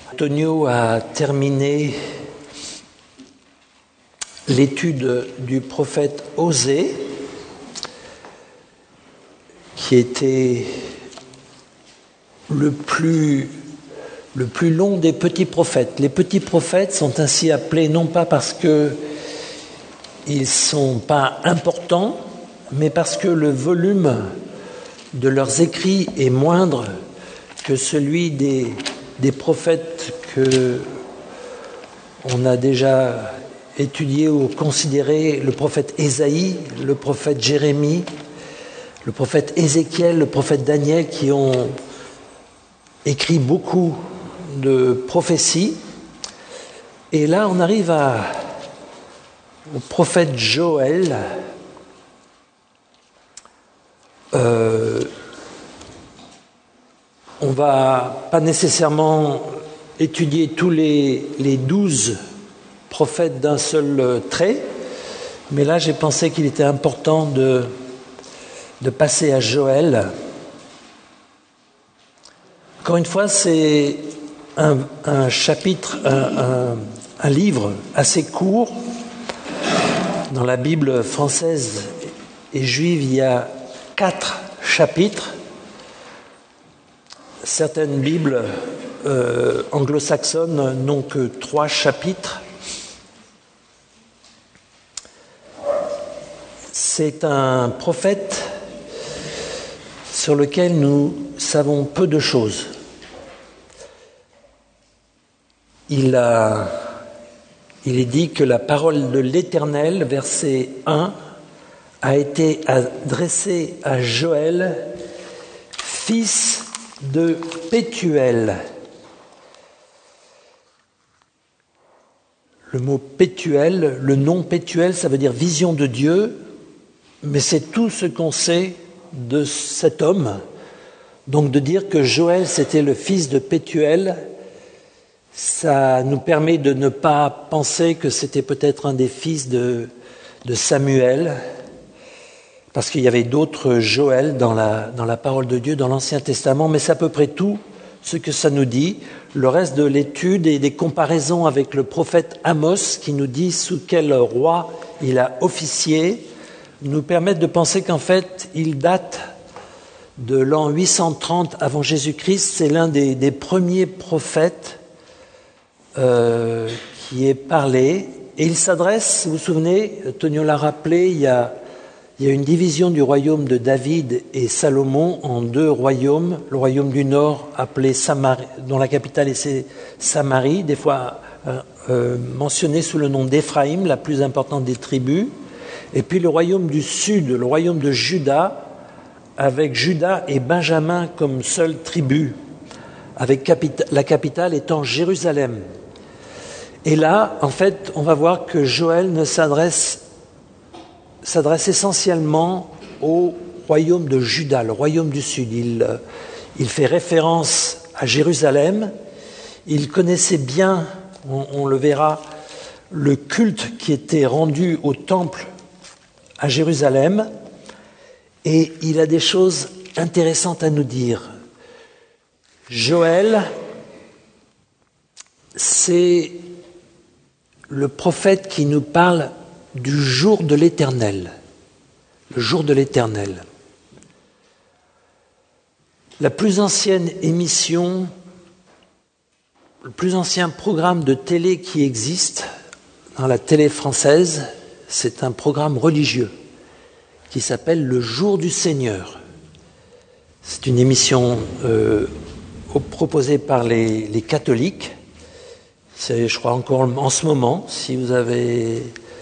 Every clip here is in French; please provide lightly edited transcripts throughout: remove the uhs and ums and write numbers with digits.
Antonio a terminé l'étude du prophète Osée, qui était le plus long des petits prophètes. Les petits prophètes sont ainsi appelés non pas parce qu'ils ne sont pas importants, mais parce que le volume de leurs écrits est moindre que celui des prophètes que on a déjà étudié ou considéré, le prophète Ésaïe, le prophète Jérémie, le prophète Ézéchiel, le prophète Daniel, qui ont écrit beaucoup de prophéties. Et là, on arrive au prophète Joël. On va pas nécessairement étudier tous les 12 prophètes d'un seul trait, mais là j'ai pensé qu'il était important de passer à Joël. Encore une fois, c'est un chapitre, un livre assez court. Dans la Bible française et juive, il y a 4 chapitres. Certaines Bibles anglo-saxonnes n'ont que 3 chapitres. C'est un prophète sur lequel nous savons peu de choses. Il est dit que la parole de l'Éternel, verset 1, a été adressée à Joël, fils de Pétuel. Le mot Pétuel, le nom Pétuel, ça veut dire vision de Dieu, mais c'est tout ce qu'on sait de cet homme. Donc de dire que Joël, c'était le fils de Pétuel, ça nous permet de ne pas penser que c'était peut-être un des fils de Samuel, parce qu'il y avait d'autres Joël dans la parole de Dieu, dans l'Ancien Testament, mais c'est à peu près tout ce que ça nous dit. Le reste de l'étude et des comparaisons avec le prophète Amos, qui nous dit sous quel roi il a officié, nous permettent de penser qu'en fait, il date de l'an 830 avant Jésus-Christ. C'est l'un des premiers prophètes qui est parlé. Et il s'adresse, vous vous souvenez, Tonio l'a rappelé, il y a une division du royaume de David et Salomon en 2 royaumes. Le royaume du Nord, appelé Samarie, dont la capitale est Samarie, des fois mentionné sous le nom d'Éphraïm, la plus importante des tribus. Et puis le royaume du Sud, le royaume de Juda, avec Juda et Benjamin comme seule tribu, avec la capitale étant Jérusalem. Et là, en fait, on va voir que Joël s'adresse essentiellement au royaume de Juda, le royaume du Sud. Il fait référence à Jérusalem. Il connaissait bien, on le verra, le culte qui était rendu au temple à Jérusalem. Et il a des choses intéressantes à nous dire. Joël, c'est le prophète qui nous parle du jour de l'Éternel, le jour de l'Éternel. La plus ancienne émission, le plus ancien programme de télé qui existe dans la télé française, c'est un programme religieux qui s'appelle Le Jour du Seigneur. C'est une émission proposée par les catholiques. C'est, je crois, encore en ce moment, si vous avez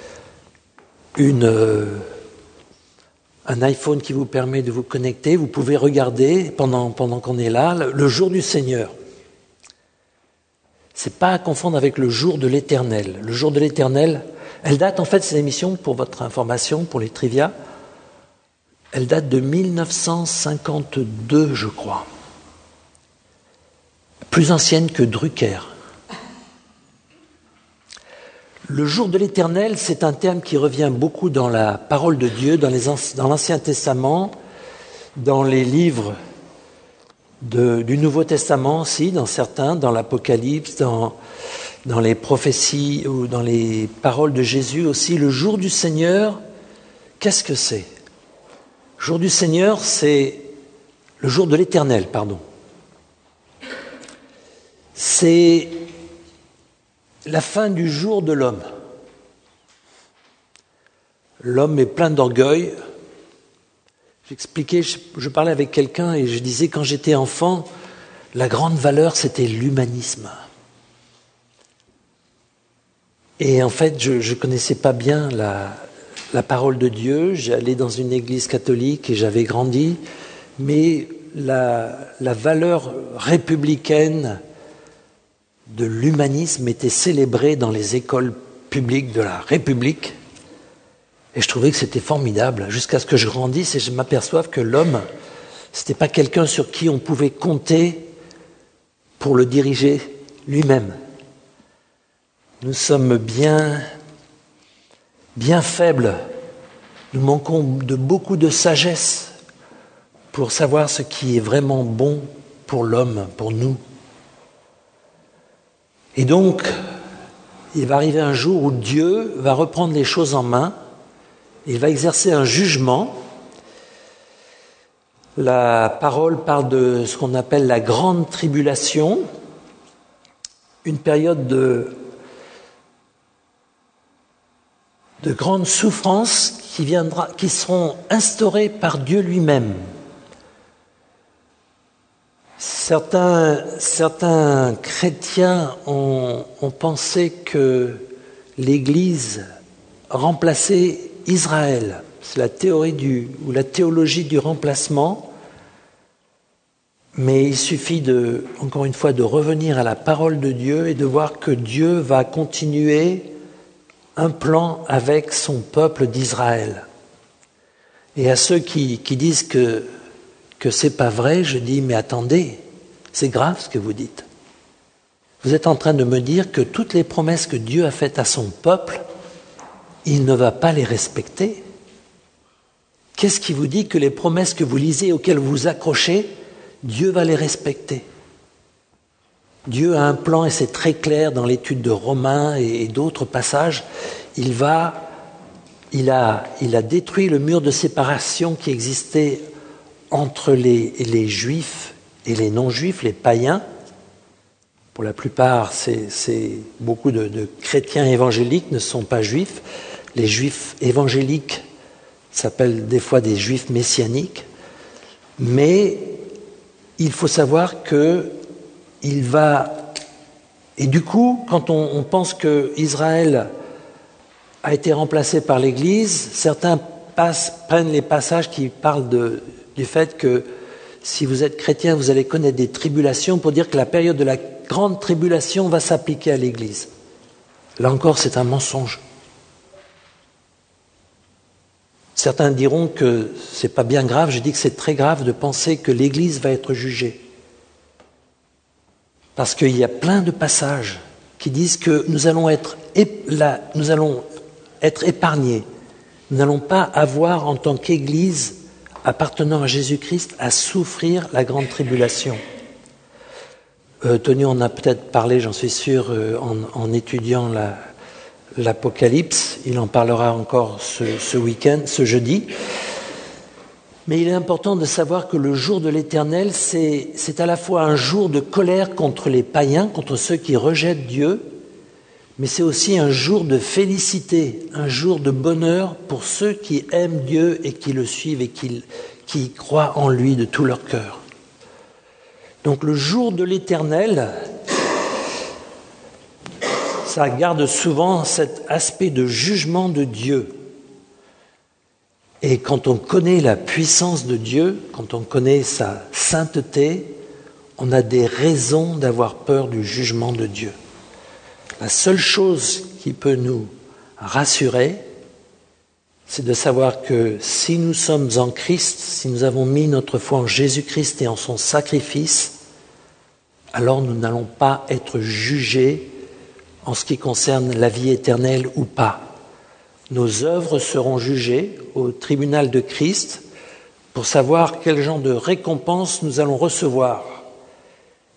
un iPhone qui vous permet de vous connecter, vous pouvez regarder pendant qu'on est là, le jour du Seigneur. C'est pas à confondre avec le jour de l'Éternel. Le jour de l'Éternel, elle date en fait, ces émissions, pour votre information, pour les trivia, elle date de 1952, je crois. Plus ancienne que Drucker. Le jour de l'Éternel, c'est un terme qui revient beaucoup dans la parole de Dieu, dans l'Ancien Testament, dans les livres du Nouveau Testament aussi, dans certains, dans l'Apocalypse, dans les prophéties ou dans les paroles de Jésus aussi. Le jour du Seigneur, qu'est-ce que c'est ? Le jour du Seigneur, c'est le jour de l'Éternel, pardon. C'est la fin du jour de l'homme. L'homme est plein d'orgueil. J'expliquais, je parlais avec quelqu'un et je disais, quand j'étais enfant, la grande valeur, c'était l'humanisme. Et en fait, je ne connaissais pas bien la parole de Dieu. J'allais dans une église catholique et j'avais grandi. Mais la valeur républicaine de l'humanisme était célébrée dans les écoles publiques de la République. Et je trouvais que c'était formidable, jusqu'à ce que je grandisse et je m'aperçoive que l'homme, c'était pas quelqu'un sur qui on pouvait compter pour le diriger lui-même. Nous sommes bien faibles. Nous manquons de beaucoup de sagesse pour savoir ce qui est vraiment bon pour l'homme, pour nous. Et donc, il va arriver un jour où Dieu va reprendre les choses en main. Il va exercer un jugement. La parole parle de ce qu'on appelle la grande tribulation, une période de grandes souffrances qui seront instaurées par Dieu lui-même. Certains chrétiens ont pensé que l'Église remplaçait Israël. C'est la théorie ou la théologie du remplacement. Mais il suffit encore une fois, de revenir à la parole de Dieu et de voir que Dieu va continuer un plan avec son peuple d'Israël. Et à ceux qui disent que c'est pas vrai, je dis, mais attendez, c'est grave ce que vous dites. Vous êtes en train de me dire que toutes les promesses que Dieu a faites à son peuple, il ne va pas les respecter. Qu'est-ce qui vous dit que les promesses que vous lisez, auxquelles vous vous accrochez, Dieu va les respecter? Dieu a un plan et c'est très clair dans l'étude de Romains et d'autres passages. Il a détruit le mur de séparation qui existait entre les juifs et les non-juifs, les païens. Pour la plupart, beaucoup de chrétiens évangéliques ne sont pas juifs. Les juifs évangéliques s'appellent des fois des juifs messianiques. Mais il faut savoir que et du coup, quand on pense que Israël a été remplacé par l'Église, certains prennent les passages qui parlent du fait que si vous êtes chrétien, vous allez connaître des tribulations, pour dire que la période de la grande tribulation va s'appliquer à l'Église. Là encore, c'est un mensonge. Certains diront que c'est pas bien grave, je dis que c'est très grave de penser que l'Église va être jugée. Parce qu'il y a plein de passages qui disent que nous allons être épargnés. Nous n'allons pas avoir, en tant qu'Église appartenant à Jésus-Christ, à souffrir la grande tribulation. Tony en a peut-être parlé, j'en suis sûr, en étudiant l'Apocalypse. Il en parlera encore ce week-end, ce jeudi. Mais il est important de savoir que le jour de l'Éternel, c'est à la fois un jour de colère contre les païens, contre ceux qui rejettent Dieu, mais c'est aussi un jour de félicité, un jour de bonheur pour ceux qui aiment Dieu et qui le suivent et qui croient en lui de tout leur cœur. Donc le jour de l'Éternel, ça garde souvent cet aspect de jugement de Dieu. Et quand on connaît la puissance de Dieu, quand on connaît sa sainteté, on a des raisons d'avoir peur du jugement de Dieu. La seule chose qui peut nous rassurer, c'est de savoir que si nous sommes en Christ, si nous avons mis notre foi en Jésus-Christ et en son sacrifice, alors nous n'allons pas être jugés en ce qui concerne la vie éternelle ou pas. Nos œuvres seront jugées au tribunal de Christ pour savoir quel genre de récompense nous allons recevoir.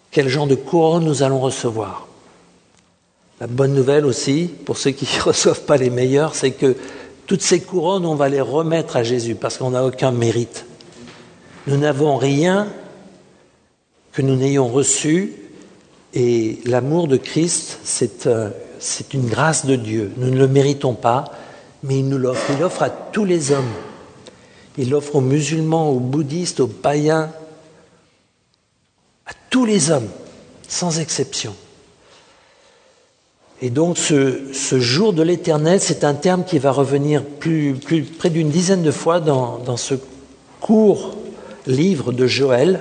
quel genre de couronne nous allons recevoir. La bonne nouvelle aussi, pour ceux qui ne reçoivent pas les meilleurs, c'est que toutes ces couronnes, on va les remettre à Jésus parce qu'on n'a aucun mérite. Nous n'avons rien que nous n'ayons reçu et l'amour de Christ, c'est une grâce de Dieu. Nous ne le méritons pas, mais il nous l'offre. Il l'offre à tous les hommes. Il l'offre aux musulmans, aux bouddhistes, aux païens, à tous les hommes, sans exception. Et donc ce jour de l'Éternel, c'est un terme qui va revenir près d'une dizaine de fois dans ce court livre de Joël.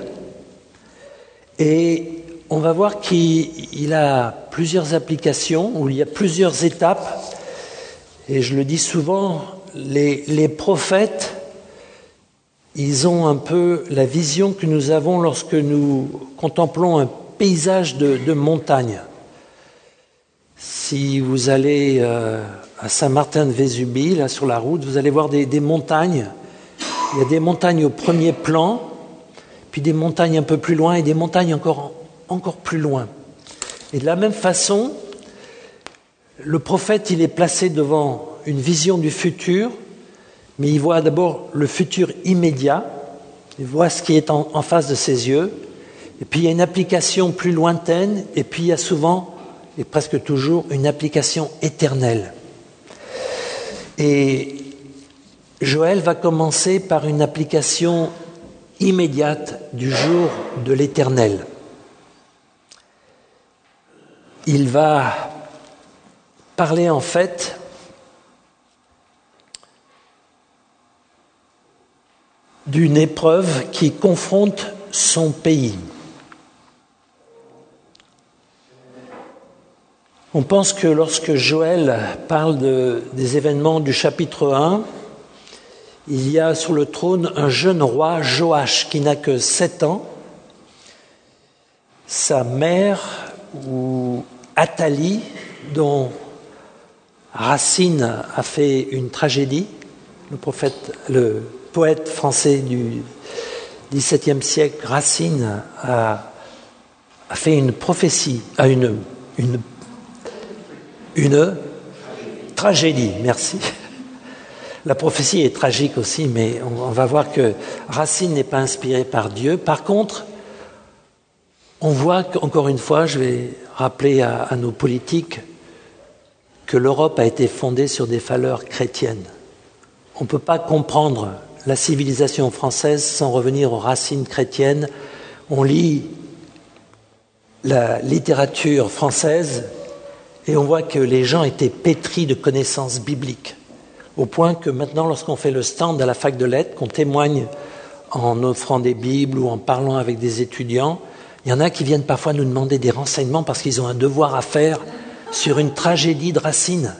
Et on va voir qu'il a plusieurs applications, où il y a plusieurs étapes. Et je le dis souvent, les prophètes, ils ont un peu la vision que nous avons lorsque nous contemplons un paysage de montagne. Si vous allez à Saint-Martin-de-Vésubie, là sur la route, vous allez voir des montagnes. Il y a des montagnes au premier plan, puis des montagnes un peu plus loin et des montagnes encore plus loin. Et de la même façon, le prophète, il est placé devant une vision du futur, mais il voit d'abord le futur immédiat, il voit ce qui est en face de ses yeux, et puis il y a une application plus lointaine, et puis il y a souvent, et presque toujours, une application éternelle. Et Joël va commencer par une application immédiate du jour de l'Éternel. Il va parler en fait d'une épreuve qui confronte son pays. On pense que lorsque Joël parle des événements du chapitre 1, il y a sur le trône un jeune roi, Joach, qui n'a que 7 ans. Sa mère, ou Athalie, dont Racine a fait une tragédie, le poète français du XVIIe siècle, Racine, a fait une prophétie, une tragédie, merci. La prophétie est tragique aussi, mais on va voir que Racine n'est pas inspiré par Dieu. Par contre, on voit qu'encore une fois, je vais rappeler à nos politiques que l'Europe a été fondée sur des valeurs chrétiennes. On ne peut pas comprendre la civilisation française sans revenir aux racines chrétiennes. On lit la littérature française et on voit que les gens étaient pétris de connaissances bibliques, au point que maintenant, lorsqu'on fait le stand à la fac de lettres, qu'on témoigne en offrant des Bibles ou en parlant avec des étudiants, il y en a qui viennent parfois nous demander des renseignements parce qu'ils ont un devoir à faire sur une tragédie de Racine.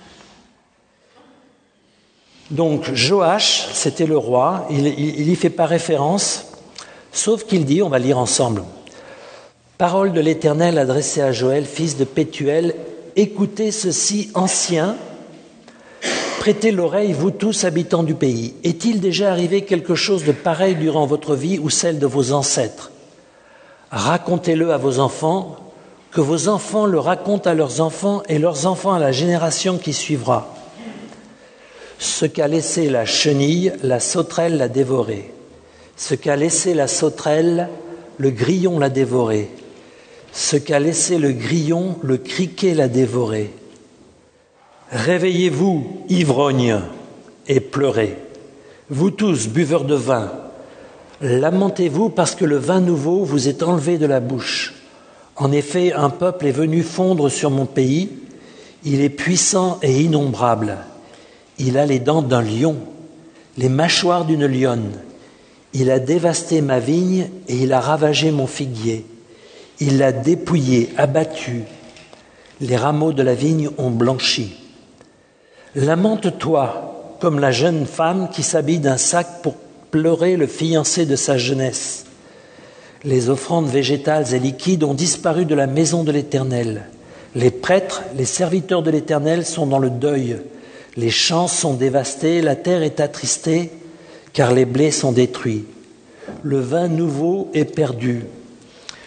Donc Joach, c'était le roi, il y fait pas référence, sauf qu'il dit, on va lire ensemble, « Parole de l'Éternel adressée à Joël, fils de Pétuel, écoutez ceci, anciens, prêtez l'oreille, vous tous habitants du pays. Est-il déjà arrivé quelque chose de pareil durant votre vie ou celle de vos ancêtres? Racontez-le à vos enfants, que vos enfants le racontent à leurs enfants et leurs enfants à la génération qui suivra. Ce qu'a laissé la chenille, la sauterelle l'a dévoré. Ce qu'a laissé la sauterelle, le grillon l'a dévoré. Ce qu'a laissé le grillon, le criquet l'a dévoré. Réveillez-vous, ivrognes, et pleurez. Vous tous, buveurs de vin, lamentez-vous parce que le vin nouveau vous est enlevé de la bouche. En effet, un peuple est venu fondre sur mon pays. Il est puissant et innombrable. Il a les dents d'un lion, les mâchoires d'une lionne. Il a dévasté ma vigne et il a ravagé mon figuier. Il l'a dépouillé, abattu. Les rameaux de la vigne ont blanchi. Lamente-toi comme la jeune femme qui s'habille d'un sac pour pleurer le fiancé de sa jeunesse. Les offrandes végétales et liquides ont disparu de la maison de l'Éternel. Les prêtres, les serviteurs de l'Éternel sont dans le deuil. Les champs sont dévastés, la terre est attristée, car les blés sont détruits. Le vin nouveau est perdu.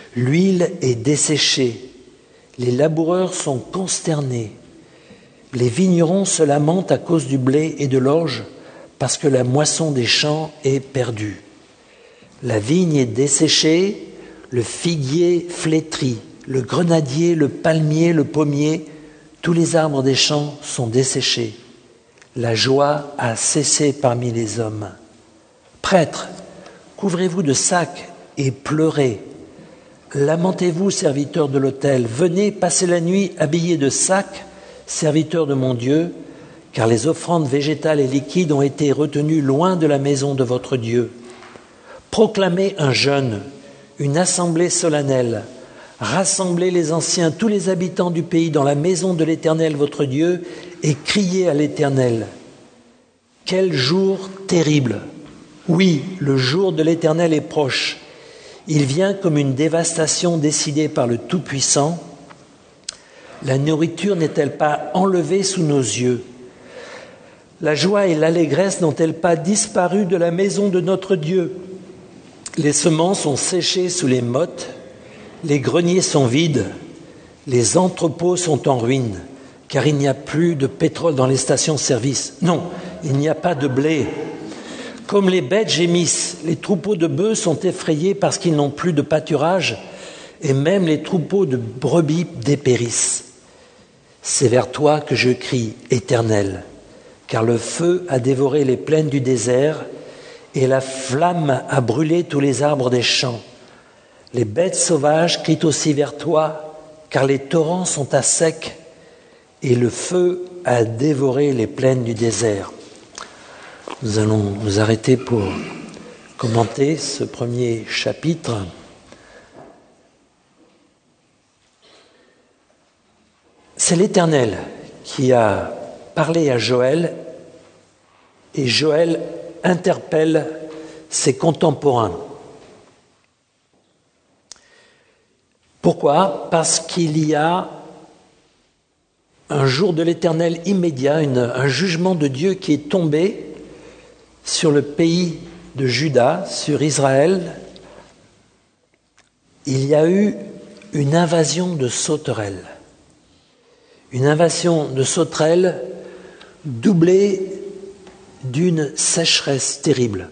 L'huile est desséchée, les laboureurs sont consternés, les vignerons se lamentent à cause du blé et de l'orge, parce que la moisson des champs est perdue. La vigne est desséchée, le figuier flétri, le grenadier, le palmier, le pommier, tous les arbres des champs sont desséchés. La joie a cessé parmi les hommes. Prêtres, couvrez-vous de sacs et pleurez. Lamentez-vous, serviteurs de l'autel. Venez passer la nuit habillés de sacs, serviteurs de mon Dieu, car les offrandes végétales et liquides ont été retenues loin de la maison de votre Dieu. Proclamez un jeûne, une assemblée solennelle. Rassemblez les anciens, tous les habitants du pays dans la maison de l'Éternel votre Dieu et criez à l'Éternel. Quel jour terrible! Oui, le jour de l'Éternel est proche. Il vient comme une dévastation décidée par le Tout-Puissant. La nourriture n'est-elle pas enlevée sous nos yeux? La joie et l'allégresse n'ont-elles pas disparu de la maison de notre Dieu? Les semences sont séchées sous les mottes, les greniers sont vides, les entrepôts sont en ruine, car il n'y a plus de pétrole dans les stations-service. Non, il n'y a pas de blé. Comme les bêtes gémissent, les troupeaux de bœufs sont effrayés parce qu'ils n'ont plus de pâturage, et même les troupeaux de brebis dépérissent. C'est vers toi que je crie, Éternel, car le feu a dévoré les plaines du désert, et la flamme a brûlé tous les arbres des champs. Les bêtes sauvages crient aussi vers toi, car les torrents sont à sec, et le feu a dévoré les plaines du désert. Nous allons nous arrêter pour commenter ce premier chapitre. C'est l'Éternel qui a parlé à Joël, et Joël interpelle ses contemporains. Pourquoi? Parce qu'il y a un jour de l'Éternel immédiat, un jugement de Dieu qui est tombé sur le pays de Juda, sur Israël. Il y a eu une invasion de sauterelles. Une invasion de sauterelles doublée d'une sécheresse terrible.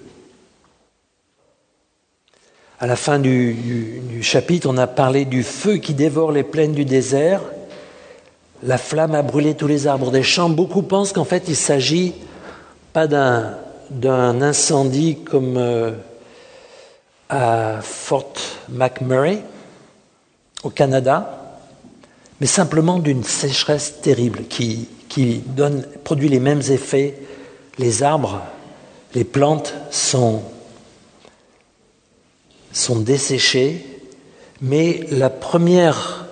À la fin du chapitre, on a parlé du feu qui dévore les plaines du désert. La flamme a brûlé tous les arbres des champs. Beaucoup pensent qu'en fait, il ne s'agit pas d'un incendie comme à Fort McMurray, au Canada, mais simplement d'une sécheresse terrible qui produit les mêmes effets. Les arbres, les plantes sont desséchés, mais la première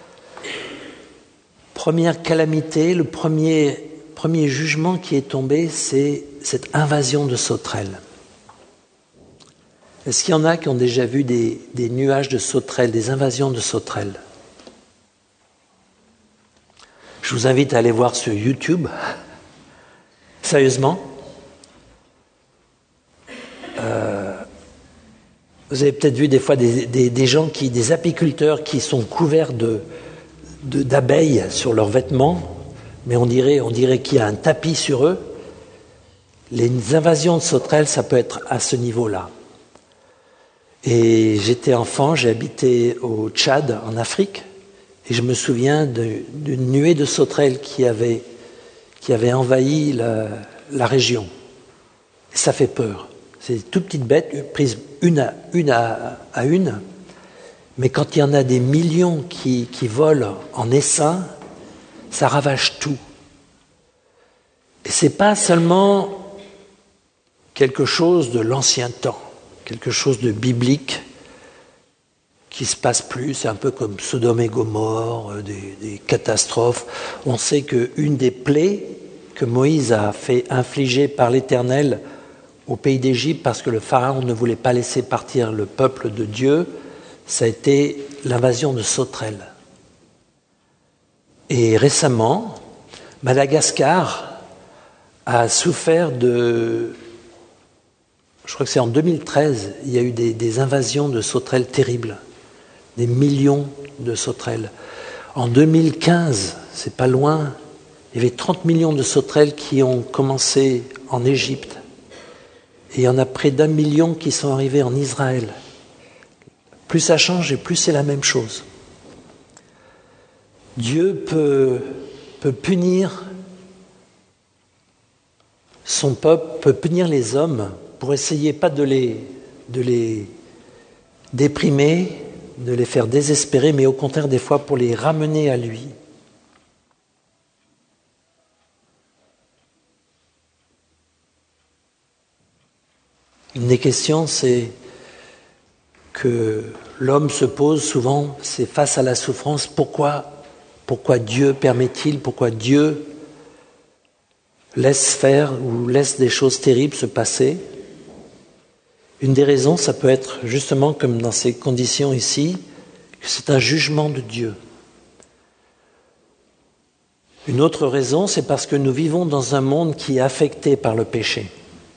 calamité, le premier jugement qui est tombé, c'est cette invasion de sauterelles. Est-ce qu'il y en a qui ont déjà vu des nuages de sauterelles, des invasions de sauterelles? Je vous invite à aller voir sur YouTube. Sérieusement, vous avez peut-être vu des fois des gens des apiculteurs qui sont couverts d'abeilles sur leurs vêtements, mais on dirait qu'il y a un tapis sur eux. Les invasions de sauterelles, ça peut être à ce niveau-là. Et j'étais enfant, j'ai habité au Tchad, en Afrique, et je me souviens d'une nuée de sauterelles qui avait envahi la région. Et ça fait peur. C'est des toutes petites bêtes prises une à une, mais quand il y en a des millions qui volent en essaim, ça ravage tout. Et c'est pas seulement quelque chose de l'ancien temps, quelque chose de biblique qui se passe plus, c'est un peu comme Sodome et Gomorrhe, des catastrophes. On sait qu'une des plaies que Moïse a fait infliger par l'Éternel au pays d'Égypte parce que le pharaon ne voulait pas laisser partir le peuple de Dieu, ça a été l'invasion de sauterelles. Et récemment, Madagascar a souffert je crois que c'est en 2013, il y a eu des invasions de sauterelles terribles. des millions de sauterelles. En 2015, c'est pas loin, il y avait 30 millions de sauterelles qui ont commencé en Égypte. Et il y en a près d'1 million qui sont arrivés en Israël. Plus ça change et plus c'est la même chose. Dieu peut punir son peuple, peut punir les hommes pour essayer pas de les déprimer, de les faire désespérer, mais au contraire des fois pour les ramener à lui. Une des questions, c'est que l'homme se pose souvent, c'est face à la souffrance, pourquoi Dieu permet-il, pourquoi Dieu laisse faire ou laisse des choses terribles se passer? Une des raisons, ça peut être justement comme dans ces conditions ici, que c'est un jugement de Dieu. Une autre raison, c'est parce que nous vivons dans un monde qui est affecté par le péché.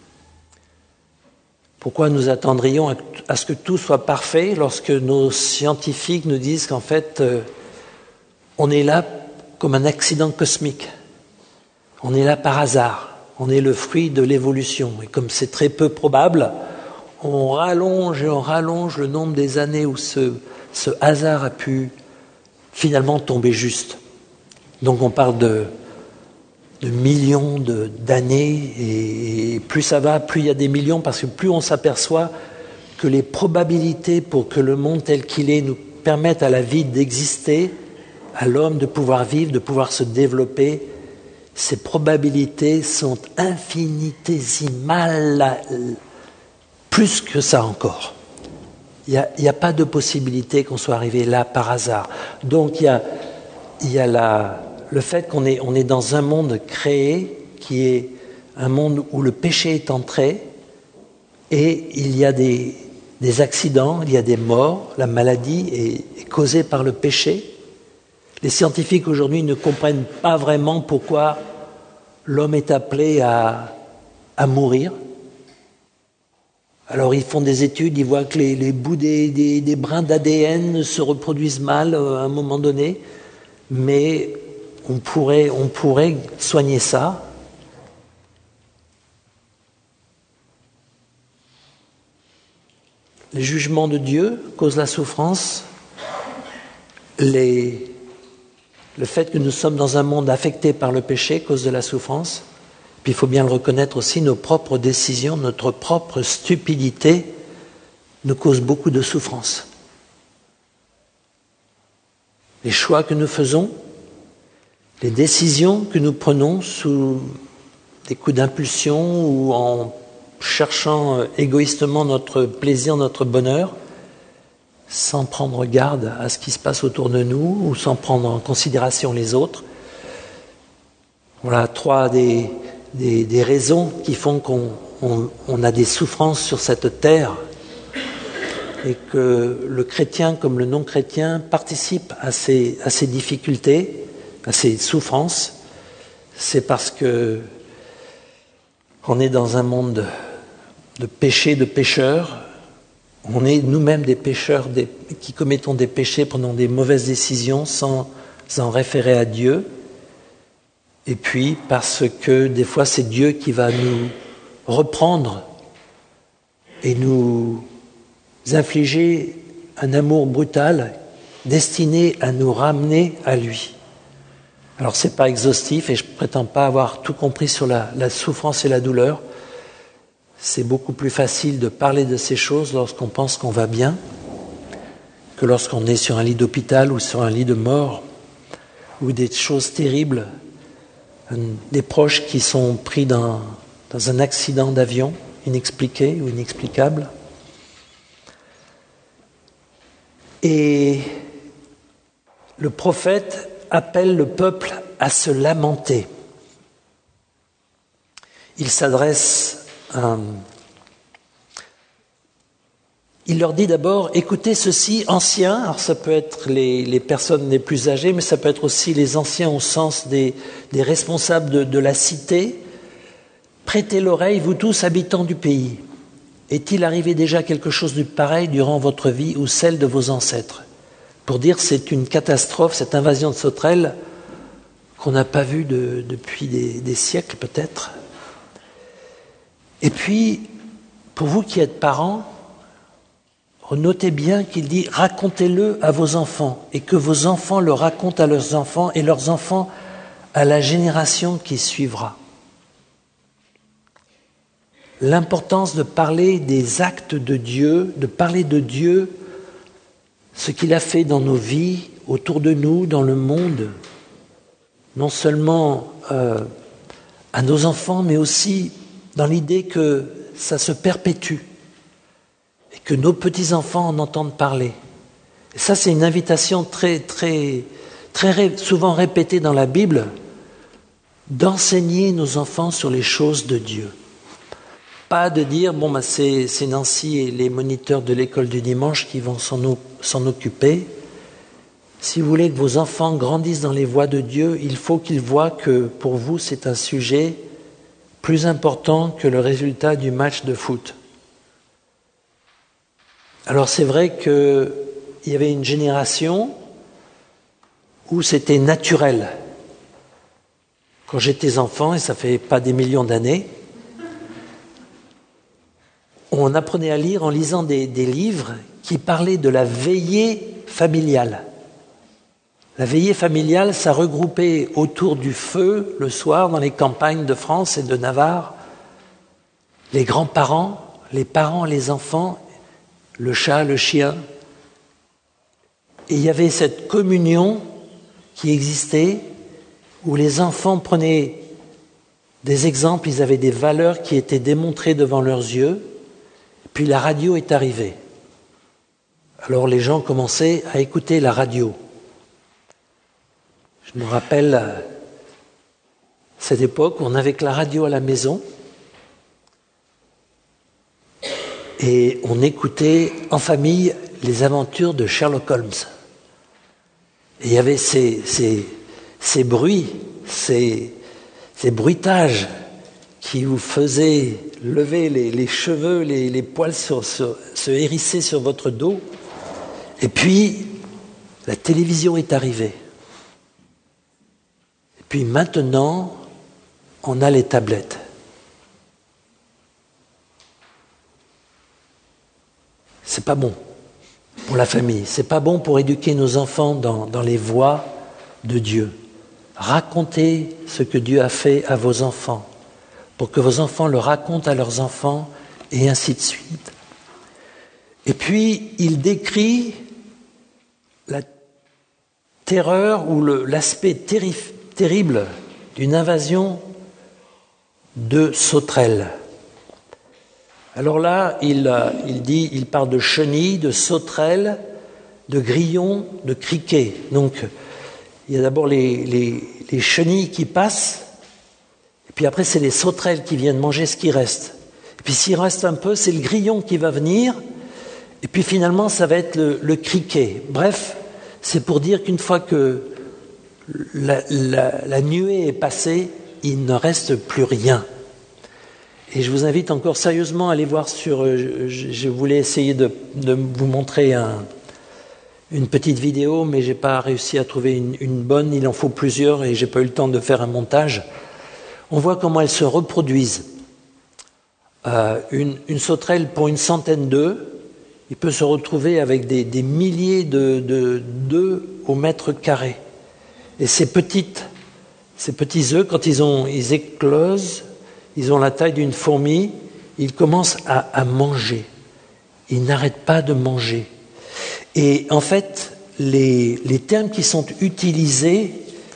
Pourquoi nous attendrions à ce que tout soit parfait lorsque nos scientifiques nous disent qu'en fait, on est là comme un accident cosmique. On est là par hasard. On est le fruit de l'évolution. Et comme c'est très peu probable, on rallonge et on rallonge le nombre des années où ce hasard a pu finalement tomber juste. Donc on parle de millions d'années, et plus ça va, plus il y a des millions, parce que plus on s'aperçoit que les probabilités pour que le monde tel qu'il est nous permette à la vie d'exister, à l'homme de pouvoir vivre, de pouvoir se développer, ces probabilités sont infinitésimales, plus que ça encore. Il n'y a pas de possibilité qu'on soit arrivé là par hasard. Donc il y a le fait qu'on est dans un monde créé, qui est un monde où le péché est entré, et il y a des accidents, il y a des morts, la maladie est causée par le péché. Les scientifiques aujourd'hui ne comprennent pas vraiment pourquoi l'homme est appelé à mourir. Alors ils font des études, ils voient que les bouts des brins d'ADN se reproduisent mal à un moment donné, mais on pourrait soigner ça. Les jugements de Dieu causent la souffrance. Le fait que nous sommes dans un monde affecté par le péché cause de la souffrance. Puis il faut bien le reconnaître aussi, nos propres décisions, notre propre stupidité nous cause beaucoup de souffrance. Les choix que nous faisons, les décisions que nous prenons sous des coups d'impulsion ou en cherchant égoïstement notre plaisir, notre bonheur, sans prendre garde à ce qui se passe autour de nous ou sans prendre en considération les autres. Voilà trois des raisons qui font qu'on a des souffrances sur cette terre, et que le chrétien comme le non-chrétien participe à ces difficultés, à ces souffrances. C'est parce que on est dans un monde de péché, de pécheurs. On est nous-mêmes des pécheurs qui commettons des péchés, prenons des mauvaises décisions sans en référer à Dieu. Et puis parce que des fois c'est Dieu qui va nous reprendre et nous infliger un amour brutal destiné à nous ramener à lui. Alors c'est pas exhaustif et je prétends pas avoir tout compris sur la souffrance et la douleur. C'est beaucoup plus facile de parler de ces choses lorsqu'on pense qu'on va bien que lorsqu'on est sur un lit d'hôpital ou sur un lit de mort, ou des choses terribles, des proches qui sont pris dans un accident d'avion inexpliqué ou inexplicable. Et le prophète appelle le peuple à se lamenter. Il s'adresse il leur dit d'abord, écoutez ceci, anciens, alors ça peut être les personnes les plus âgées, mais ça peut être aussi les anciens au sens des responsables de la cité. Prêtez l'oreille, vous tous habitants du pays. Est-il arrivé déjà quelque chose de pareil durant votre vie ou celle de vos ancêtres? pour dire c'est une catastrophe, cette invasion de sauterelles qu'on n'a pas vue depuis des siècles peut-être. Et puis, pour vous qui êtes parents, notez bien qu'il dit « racontez-le à vos enfants » et que vos enfants le racontent à leurs enfants et leurs enfants à la génération qui suivra. L'importance de parler des actes de Dieu, de parler de Dieu, ce qu'il a fait dans nos vies, autour de nous, dans le monde, non seulement à nos enfants, mais aussi dans l'idée que ça se perpétue et que nos petits-enfants en entendent parler. Et ça, c'est une invitation très souvent répétée dans la Bible, d'enseigner nos enfants sur les choses de Dieu. Pas de dire, c'est Nancy et les moniteurs de l'école du dimanche qui vont s'en occuper. Si vous voulez que vos enfants grandissent dans les voies de Dieu, il faut qu'ils voient que pour vous, c'est un sujet plus important que le résultat du match de foot. Alors c'est vrai qu'il y avait une génération où c'était naturel. Quand j'étais enfant, et ça fait pas des millions d'années, on apprenait à lire en lisant des livres qui parlaient de la veillée familiale. La veillée familiale, ça regroupait autour du feu le soir dans les campagnes de France et de Navarre les grands-parents, les parents, les enfants, le chat, le chien. Et il y avait cette communion qui existait où les enfants prenaient des exemples, ils avaient des valeurs qui étaient démontrées devant leurs yeux. Puis la radio est arrivée. Alors les gens commençaient à écouter la radio. Je me rappelle cette époque où on avait que la radio à la maison et on écoutait en famille les aventures de Sherlock Holmes. Et il y avait ces bruits, ces bruitages qui vous faisaient lever les cheveux, les poils se hérisser sur votre dos. Et puis, la télévision est arrivée. Et puis maintenant, on a les tablettes. C'est pas bon pour la famille. C'est pas bon pour éduquer nos enfants dans les voies de Dieu. Racontez ce que Dieu a fait à vos enfants, pour que vos enfants le racontent à leurs enfants, et ainsi de suite. Et puis, il décrit la terreur ou l'aspect terrible d'une invasion de sauterelles. Alors là, il parle de chenilles, de sauterelles, de grillons, de criquets. Donc, il y a d'abord les chenilles qui passent, et puis après, c'est les sauterelles qui viennent manger ce qui reste. Et puis s'il reste un peu, c'est le grillon qui va venir, et puis finalement, ça va être le criquet. Bref, c'est pour dire qu'une fois que la nuée est passée, il ne reste plus rien. Et je vous invite encore sérieusement à aller voir je voulais essayer de vous montrer une petite vidéo, mais j'ai pas réussi à trouver une bonne, il en faut plusieurs et j'ai pas eu le temps de faire un montage. On voit comment elles se reproduisent. Une sauterelle pour une centaine d'œufs, il peut se retrouver avec des milliers d'œufs au mètre carré. Et ces petits œufs, quand ils éclosent, ils ont la taille d'une fourmi, ils commencent à manger. Ils n'arrêtent pas de manger. Et en fait, les termes qui sont utilisés,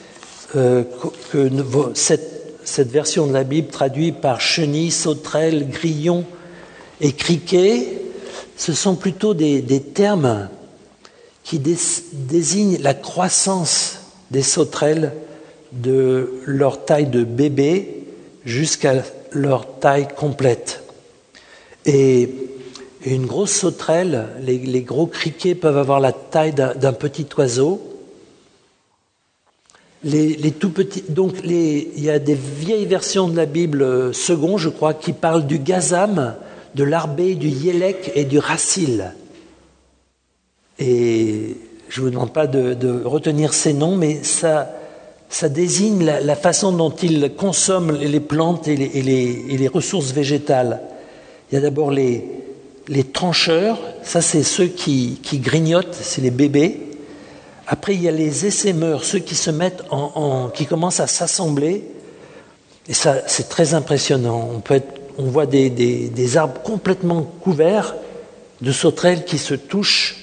cette version de la Bible traduit par chenille, sauterelle, grillon et criquet, ce sont plutôt des termes qui désignent la croissance des sauterelles de leur taille de bébé jusqu'à leur taille complète. Et une grosse sauterelle, les gros criquets peuvent avoir la taille d'un petit oiseau. Les tout petits, donc il y a des vieilles versions de la Bible second, je crois, qui parlent du gazam, de l'arbé, du yélek et du racil. Et Je ne vous demande pas de retenir ces noms, mais ça désigne la façon dont ils consomment les plantes et les ressources végétales. Il y a d'abord les trancheurs, ça c'est ceux qui grignotent, c'est les bébés. Après il y a les essaimeurs, ceux qui se mettent qui commencent à s'assembler. Et ça c'est très impressionnant. On voit des arbres complètement couverts de sauterelles qui se touchent.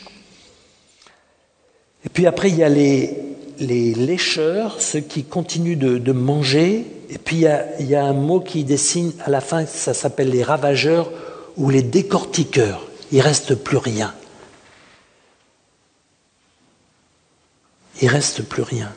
Et puis après, il y a les lécheurs, ceux qui continuent de manger. Et puis il y a un mot qui dessine à la fin, ça s'appelle les ravageurs ou les décortiqueurs. Il ne reste plus rien. Il ne reste plus rien.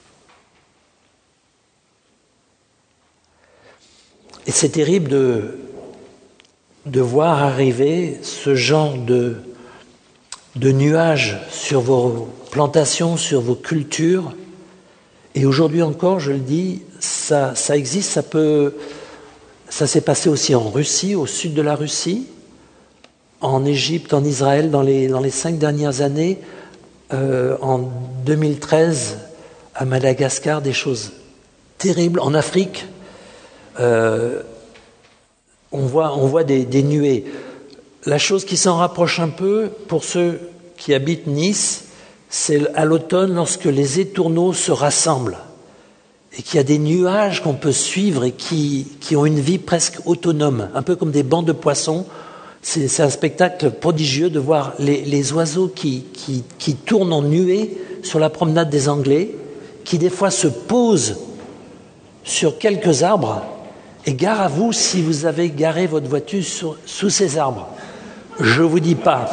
Et c'est terrible de voir arriver ce genre de nuages sur vos plantations, sur vos cultures. Et aujourd'hui encore, je le dis, ça existe, ça s'est passé aussi en Russie, au sud de la Russie, en Égypte, en Israël, dans les 5 dernières années, en 2013, à Madagascar, des choses terribles. En Afrique, on voit des nuées. La chose qui s'en rapproche un peu, pour ceux qui habitent Nice, c'est à l'automne lorsque les étourneaux se rassemblent et qu'il y a des nuages qu'on peut suivre et qui ont une vie presque autonome, un peu comme des bancs de poissons. C'est un spectacle prodigieux de voir les oiseaux qui tournent en nuée sur la promenade des Anglais, qui des fois se posent sur quelques arbres. Et gare à vous si vous avez garé votre voiture sous ces arbres. Je ne vous dis pas.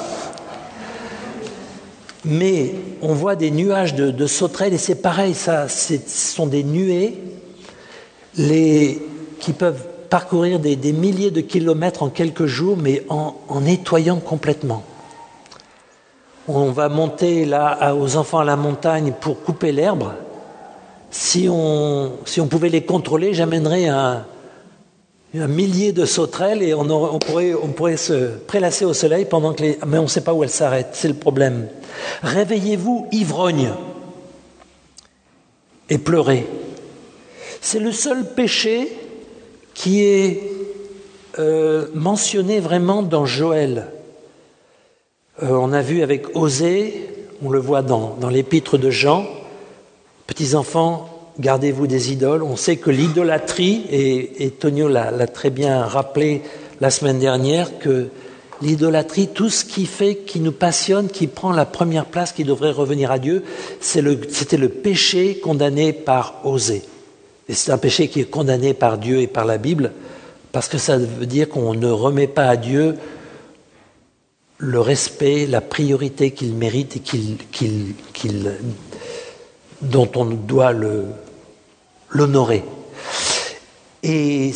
Mais on voit des nuages de sauterelles et c'est pareil, ce sont des nuées qui peuvent parcourir des milliers de kilomètres en quelques jours, mais en nettoyant complètement. On va monter là aux enfants à la montagne pour couper l'herbe. Si on pouvait les contrôler, j'amènerais un millier de sauterelles et on pourrait se prélasser au soleil mais on ne sait pas où elles s'arrêtent, c'est le problème. Réveillez-vous, ivrognes, et pleurez. C'est le seul péché qui est mentionné vraiment dans Joël. On a vu avec Osée, on le voit dans l'épître de Jean, petits enfants, gardez-vous des idoles. On sait que l'idolâtrie, et Tonio l'a très bien rappelé la semaine dernière, que l'idolâtrie, tout ce qui nous passionne, qui prend la première place, qui devrait revenir à Dieu, c'était le péché condamné par Osée. Et c'est un péché qui est condamné par Dieu et par la Bible, parce que ça veut dire qu'on ne remet pas à Dieu le respect, la priorité qu'il mérite et dont on doit l'honorer. Et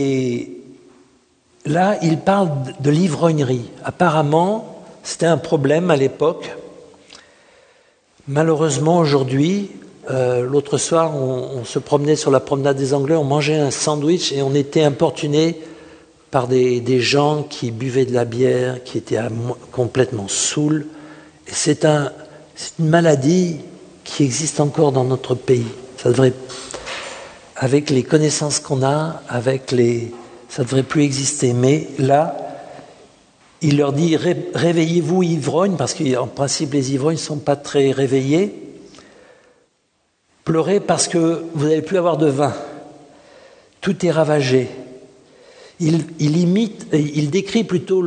là, il parle de l'ivrognerie. Apparemment, c'était un problème à l'époque. Malheureusement, aujourd'hui, l'autre soir, on se promenait sur la promenade des Anglais, on mangeait un sandwich et on était importunés par des gens qui buvaient de la bière, qui étaient complètement saouls. Et c'est une maladie qui existe encore dans notre pays. Ça devrait, avec les connaissances qu'on a, ça ne devrait plus exister. Mais là, il leur dit réveillez-vous ivrognes, parce qu'en principe les ivrognes ne sont pas très réveillés. Pleurez parce que vous n'allez plus avoir de vin. Tout est ravagé. Il décrit plutôt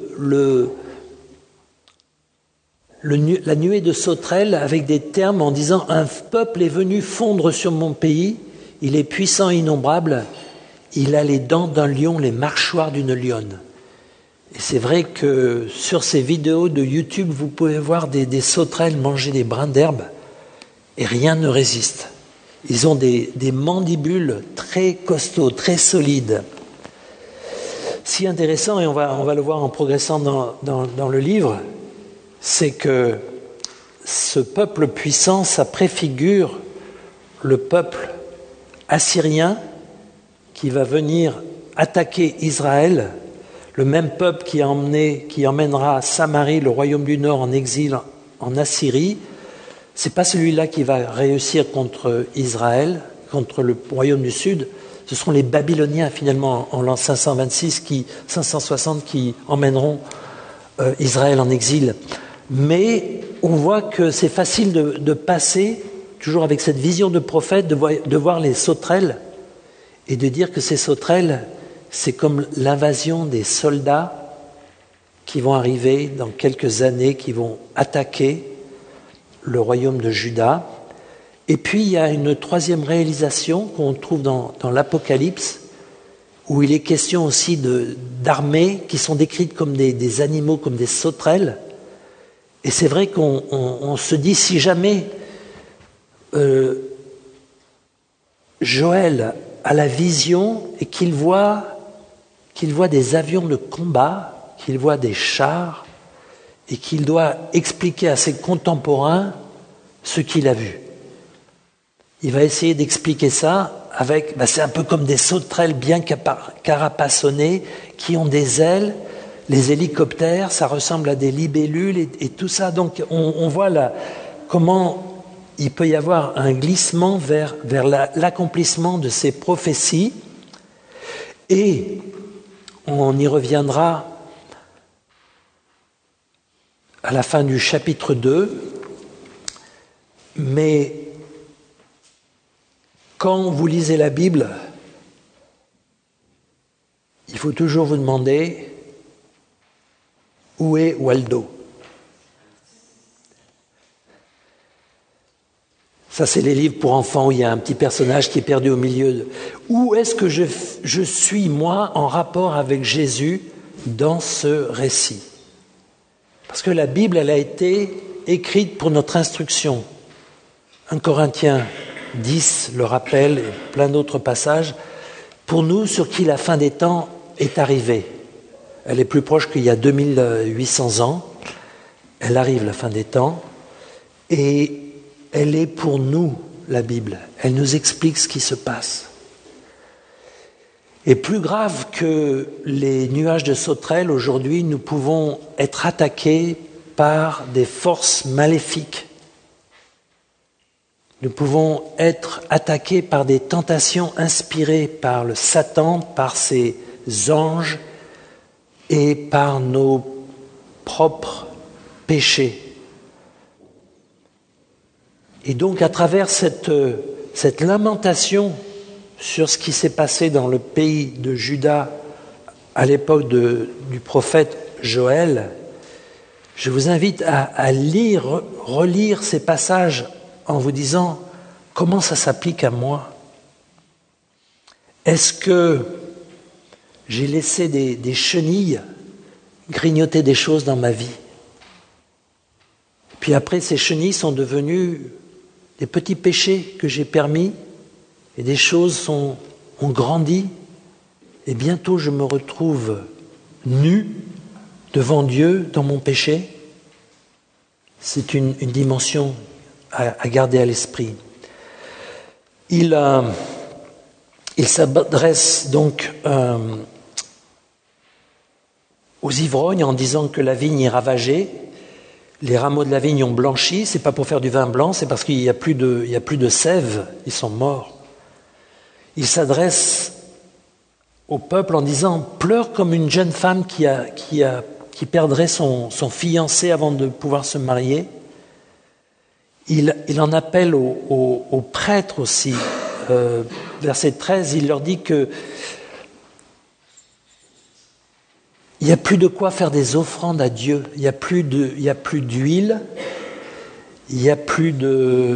la nuée de sauterelles avec des termes en disant « Un peuple est venu fondre sur mon pays, il est puissant et innombrable, il a les dents d'un lion, les mâchoires d'une lionne. » Et c'est vrai que sur ces vidéos de YouTube, vous pouvez voir des sauterelles manger des brins d'herbe et rien ne résiste. Ils ont des mandibules très costauds, très solides. Si intéressant, et on va le voir en progressant dans le livre, c'est que ce peuple puissant, ça préfigure le peuple assyrien qui va venir attaquer Israël, le même peuple qui emmènera Samarie, le royaume du Nord, en exil en Assyrie. c'est pas celui-là qui va réussir contre Israël, contre le royaume du Sud. Ce seront les Babyloniens, finalement, en l'an 560, qui emmèneront Israël en exil. Mais on voit que c'est facile de passer, toujours avec cette vision de prophète, de voir les sauterelles et de dire que ces sauterelles, c'est comme l'invasion des soldats qui vont arriver dans quelques années, qui vont attaquer le royaume de Juda. Et puis il y a une troisième réalisation qu'on trouve dans l'Apocalypse, où il est question aussi d'armées qui sont décrites comme des animaux, comme des sauterelles. Et c'est vrai qu'on se dit, si jamais Joël a la vision et qu'il voit des avions de combat, qu'il voit des chars, et qu'il doit expliquer à ses contemporains ce qu'il a vu. Il va essayer d'expliquer ça avec, c'est un peu comme des sauterelles bien carapassonnées qui ont des ailes. Les hélicoptères, ça ressemble à des libellules et tout ça. Donc on voit là comment il peut y avoir un glissement vers l'accomplissement de ces prophéties. Et on y reviendra à la fin du chapitre 2. Mais quand vous lisez la Bible, il faut toujours vous demander où est Waldo. Ça, c'est les livres pour enfants où il y a un petit personnage qui est perdu au milieu. Où est-ce que je suis, moi, en rapport avec Jésus dans ce récit? Parce que la Bible, elle a été écrite pour notre instruction. 1 Corinthiens 10 le rappelle, et plein d'autres passages, pour nous sur qui la fin des temps est arrivée. Elle est plus proche qu'il y a 2800 ans. Elle arrive, la fin des temps, et elle est pour nous, la Bible. Elle nous explique ce qui se passe. Et plus grave que les nuages de sauterelles, aujourd'hui, nous pouvons être attaqués par des forces maléfiques. Nous pouvons être attaqués par des tentations inspirées par le Satan, par ses anges et par nos propres péchés. Et donc, à travers cette lamentation sur ce qui s'est passé dans le pays de Juda à l'époque du prophète Joël, je vous invite à relire ces passages en vous disant comment ça s'applique à moi. Est-ce que j'ai laissé des chenilles grignoter des choses dans ma vie? Puis après, ces chenilles sont devenues des petits péchés que j'ai permis, et des choses ont grandi, et bientôt je me retrouve nu devant Dieu dans mon péché. C'est une dimension à garder à l'esprit. Il s'adresse donc aux ivrognes en disant que la vigne est ravagée. Les rameaux de la vigne ont blanchi, c'est pas pour faire du vin blanc, c'est parce qu'il n'y a plus de sève, ils sont morts. Il s'adresse au peuple en disant « Pleure comme une jeune femme qui perdrait son fiancé avant de pouvoir se marier ». Il en appelle aux prêtres aussi. Verset 13, il leur dit que il n'y a plus de quoi faire des offrandes à Dieu. Il n'y a plus d'huile. Il n'y a plus de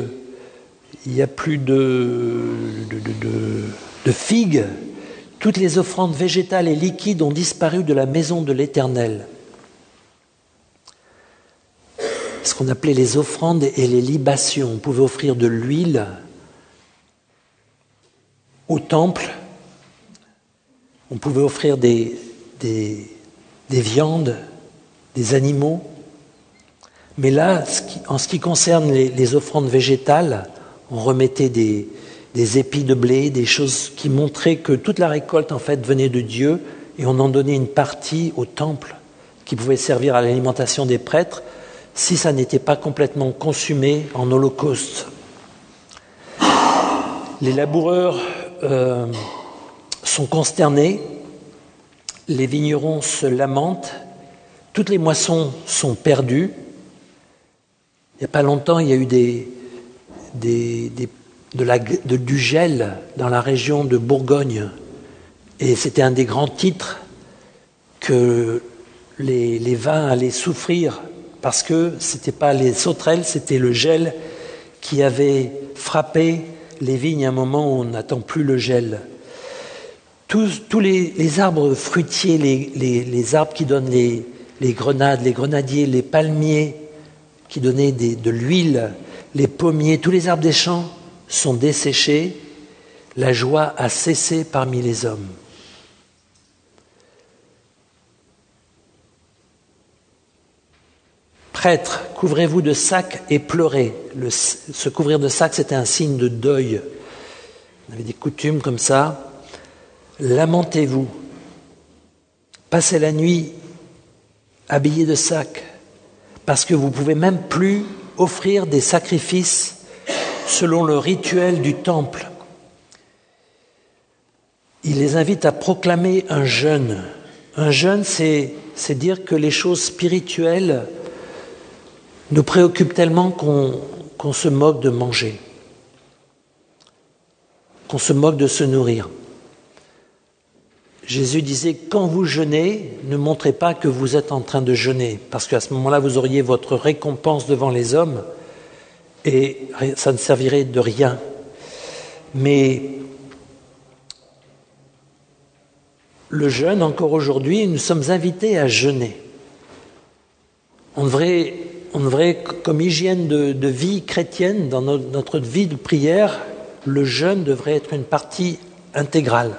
figues. Toutes les offrandes végétales et liquides ont disparu de la maison de l'Éternel. Ce qu'on appelait les offrandes et les libations. On pouvait offrir de l'huile au temple. On pouvait offrir des viandes, des animaux. Mais là, en ce qui concerne les offrandes végétales, on remettait des épis de blé, des choses qui montraient que toute la récolte en fait venait de Dieu, et on en donnait une partie au temple qui pouvait servir à l'alimentation des prêtres. si ça n'était pas complètement consumé en holocauste. Les laboureurs sont consternés, les vignerons se lamentent, toutes les moissons sont perdues. Il n'y a pas longtemps, il y a eu du gel dans la région de Bourgogne, et c'était un des grands titres que les vins allaient souffrir, parce que ce n'était pas les sauterelles, c'était le gel qui avait frappé les vignes à un moment où on n'attend plus le gel. Tous les arbres fruitiers, les arbres qui donnent les grenades, les grenadiers, les palmiers qui donnaient de l'huile, les pommiers, tous les arbres des champs sont desséchés. La joie a cessé parmi les hommes. Prêtres, couvrez-vous de sacs et pleurez. Se couvrir de sacs, c'était un signe de deuil. On avait des coutumes comme ça. Lamentez-vous. Passez la nuit habillés de sacs, parce que vous ne pouvez même plus offrir des sacrifices selon le rituel du temple. Il les invite à proclamer un jeûne. Un jeûne, c'est dire que les choses spirituelles nous préoccupent tellement qu'on se moque de manger, qu'on se moque de se nourrir. Jésus disait, quand vous jeûnez, ne montrez pas que vous êtes en train de jeûner, parce qu'à ce moment-là, vous auriez votre récompense devant les hommes et ça ne servirait de rien. Mais le jeûne, encore aujourd'hui, nous sommes invités à jeûner. On devrait, comme hygiène de vie chrétienne, dans notre vie de prière, le jeûne devrait être une partie intégrée.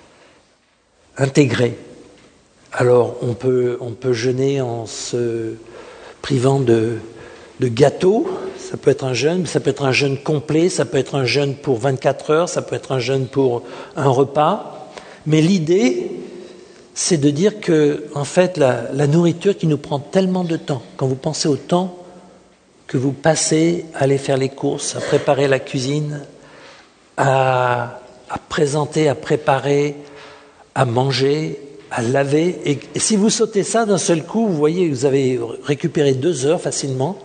Alors, on peut jeûner en se privant de gâteaux, ça peut être un jeûne, ça peut être un jeûne complet, ça peut être un jeûne pour 24 heures, ça peut être un jeûne pour un repas. Mais l'idée, c'est de dire que, en fait, la nourriture qui nous prend tellement de temps, quand vous pensez au temps que vous passez à aller faire les courses, à préparer la cuisine, à présenter, à préparer, à manger, à laver. Et si vous sautez ça d'un seul coup, vous voyez, vous avez récupéré 2 heures facilement.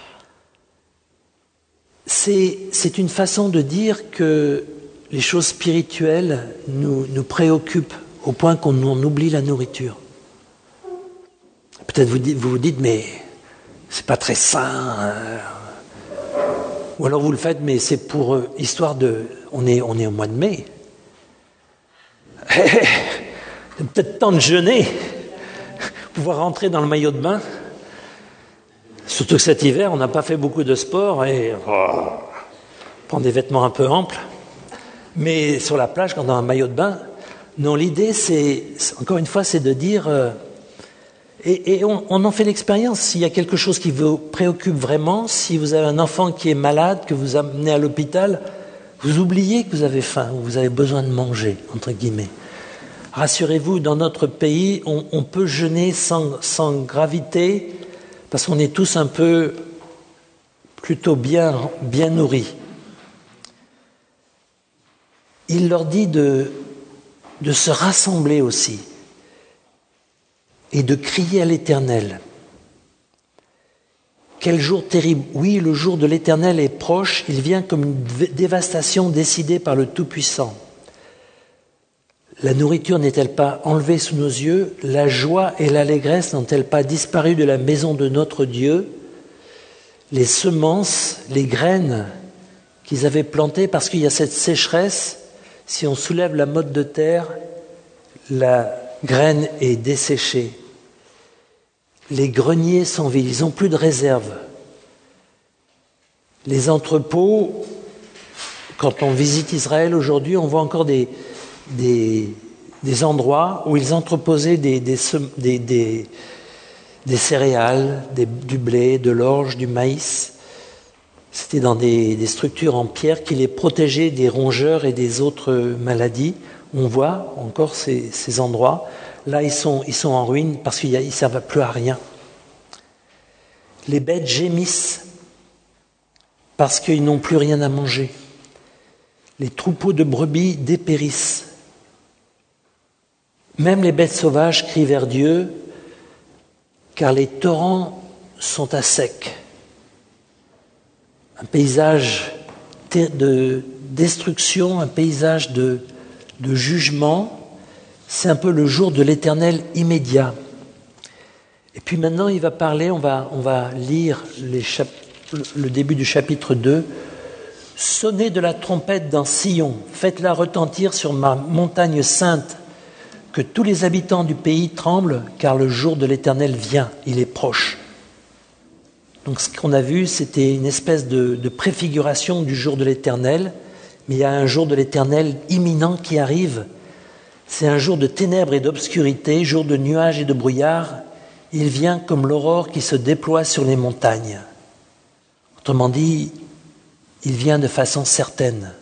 C'est une façon de dire que les choses spirituelles nous préoccupent au point qu'on en oublie la nourriture. Peut-être vous vous dites, mais c'est pas très sain. Ou alors vous le faites, mais c'est pour histoire de... On est au mois de mai. C'est peut-être temps de jeûner, pouvoir rentrer dans le maillot de bain. Surtout que cet hiver, on n'a pas fait beaucoup de sport et prendre des vêtements un peu amples. Mais sur la plage, quand on a un maillot de bain, non, l'idée, c'est encore une fois, c'est de dire, et on en fait l'expérience. S'il y a quelque chose qui vous préoccupe vraiment, si vous avez un enfant qui est malade, que vous amenez à l'hôpital, vous oubliez que vous avez faim, ou vous avez besoin de manger, entre guillemets. Rassurez-vous, dans notre pays, on peut jeûner sans gravité, parce qu'on est tous un peu plutôt bien nourris. Il leur dit de se rassembler aussi et de crier à l'Éternel. Quel jour terrible! Oui, le jour de l'Éternel est proche, il vient comme une dévastation décidée par le Tout-Puissant. La nourriture n'est-elle pas enlevée sous nos yeux? La joie et l'allégresse n'ont-elles pas disparu de la maison de notre Dieu? Les semences, les graines qu'ils avaient plantées, parce qu'il y a cette sécheresse, si on soulève la motte de terre, la graine est desséchée. Les greniers sont vides, ils n'ont plus de réserve. Les entrepôts, quand on visite Israël aujourd'hui, on voit encore des endroits où ils entreposaient des céréales, du blé, de l'orge, du maïs. C'était dans des structures en pierre qui les protégeaient des rongeurs et des autres maladies. On voit encore ces endroits. Là, ils sont en ruine parce qu'ils ne servent plus à rien. Les bêtes gémissent parce qu'ils n'ont plus rien à manger. Les troupeaux de brebis dépérissent. Même les bêtes sauvages crient vers Dieu, car les torrents sont à sec. Un paysage de destruction, un paysage de jugement, c'est un peu le jour de l'Éternel immédiat. Et puis maintenant, il va parler, on va lire le début du chapitre 2. « Sonnez de la trompette dans Sion, faites-la retentir sur ma montagne sainte, que tous les habitants du pays tremblent, car le jour de l'Éternel vient, il est proche. » Donc ce qu'on a vu, c'était une espèce de préfiguration du jour de l'Éternel, mais il y a un jour de l'Éternel imminent qui arrive. C'est un jour de ténèbres et d'obscurité, jour de nuages et de brouillard. Il vient comme l'aurore qui se déploie sur les montagnes. Autrement dit, il vient de façon certaine.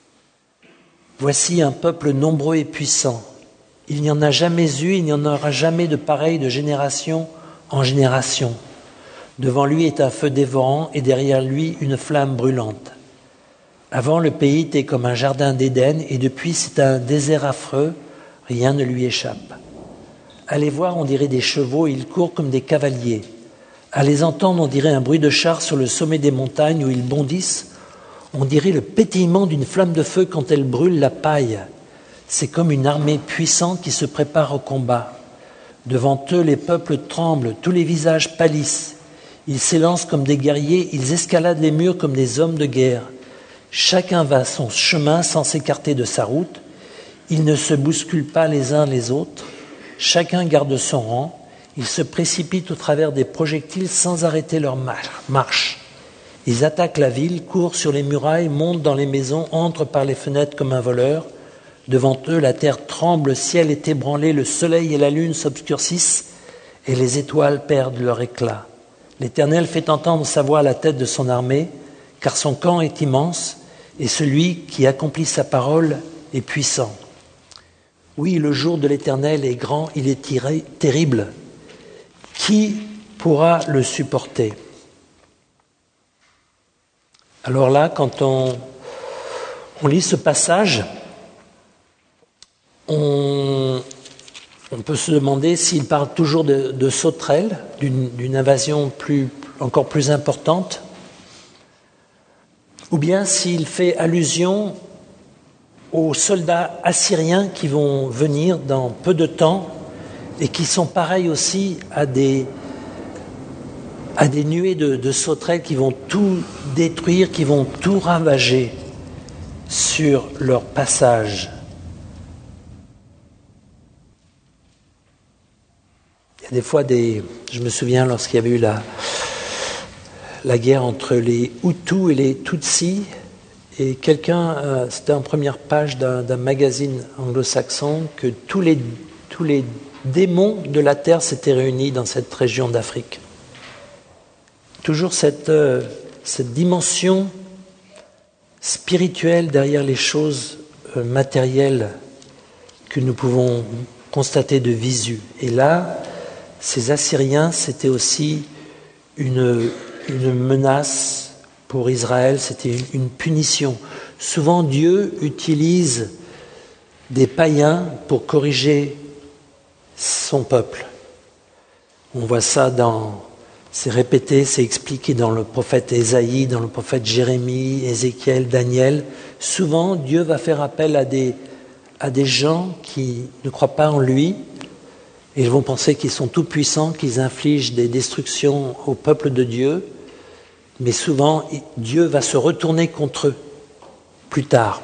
Voici un peuple nombreux et puissant. Il n'y en a jamais eu, il n'y en aura jamais de pareil de génération en génération. Devant lui est un feu dévorant et derrière lui une flamme brûlante. Avant, le pays était comme un jardin d'Éden et depuis c'est un désert affreux, rien ne lui échappe. À les voir, on dirait des chevaux, ils courent comme des cavaliers. À les entendre, on dirait un bruit de chars sur le sommet des montagnes où ils bondissent. On dirait le pétillement d'une flamme de feu quand elle brûle la paille. C'est comme une armée puissante qui se prépare au combat. Devant eux, les peuples tremblent, tous les visages pâlissent. Ils s'élancent comme des guerriers, ils escaladent les murs comme des hommes de guerre. Chacun va son chemin sans s'écarter de sa route. Ils ne se bousculent pas les uns les autres. Chacun garde son rang. Ils se précipitent au travers des projectiles sans arrêter leur marche. Ils attaquent la ville, courent sur les murailles, montent dans les maisons, entrent par les fenêtres comme un voleur. Devant eux, la terre tremble, le ciel est ébranlé, le soleil et la lune s'obscurcissent et les étoiles perdent leur éclat. L'Éternel fait entendre sa voix à la tête de son armée, car son camp est immense et celui qui accomplit sa parole est puissant. Oui, le jour de l'Éternel est grand, il est terrible. Qui pourra le supporter ? Alors là, quand on lit ce passage, on peut se demander s'il parle toujours de sauterelles, d'une invasion encore plus importante, ou bien s'il fait allusion aux soldats assyriens qui vont venir dans peu de temps et qui sont pareils aussi à des nuées de sauterelles qui vont tout détruire, qui vont tout ravager sur leur passage. Il y a des fois je me souviens lorsqu'il y avait eu la guerre entre les Hutus et les Tutsis, et quelqu'un, c'était en première page d'un magazine anglo-saxon, que tous les démons de la terre s'étaient réunis dans cette région d'Afrique. Toujours cette dimension spirituelle derrière les choses matérielles que nous pouvons constater de visu. Et là, ces Assyriens, c'était aussi une menace pour Israël, c'était une punition. Souvent, Dieu utilise des païens pour corriger son peuple. On voit ça c'est répété, c'est expliqué dans le prophète Ésaïe, dans le prophète Jérémie, Ézéchiel, Daniel. Souvent, Dieu va faire appel à des gens qui ne croient pas en lui, et ils vont penser qu'ils sont tout puissants, qu'ils infligent des destructions au peuple de Dieu, mais souvent, Dieu va se retourner contre eux plus tard.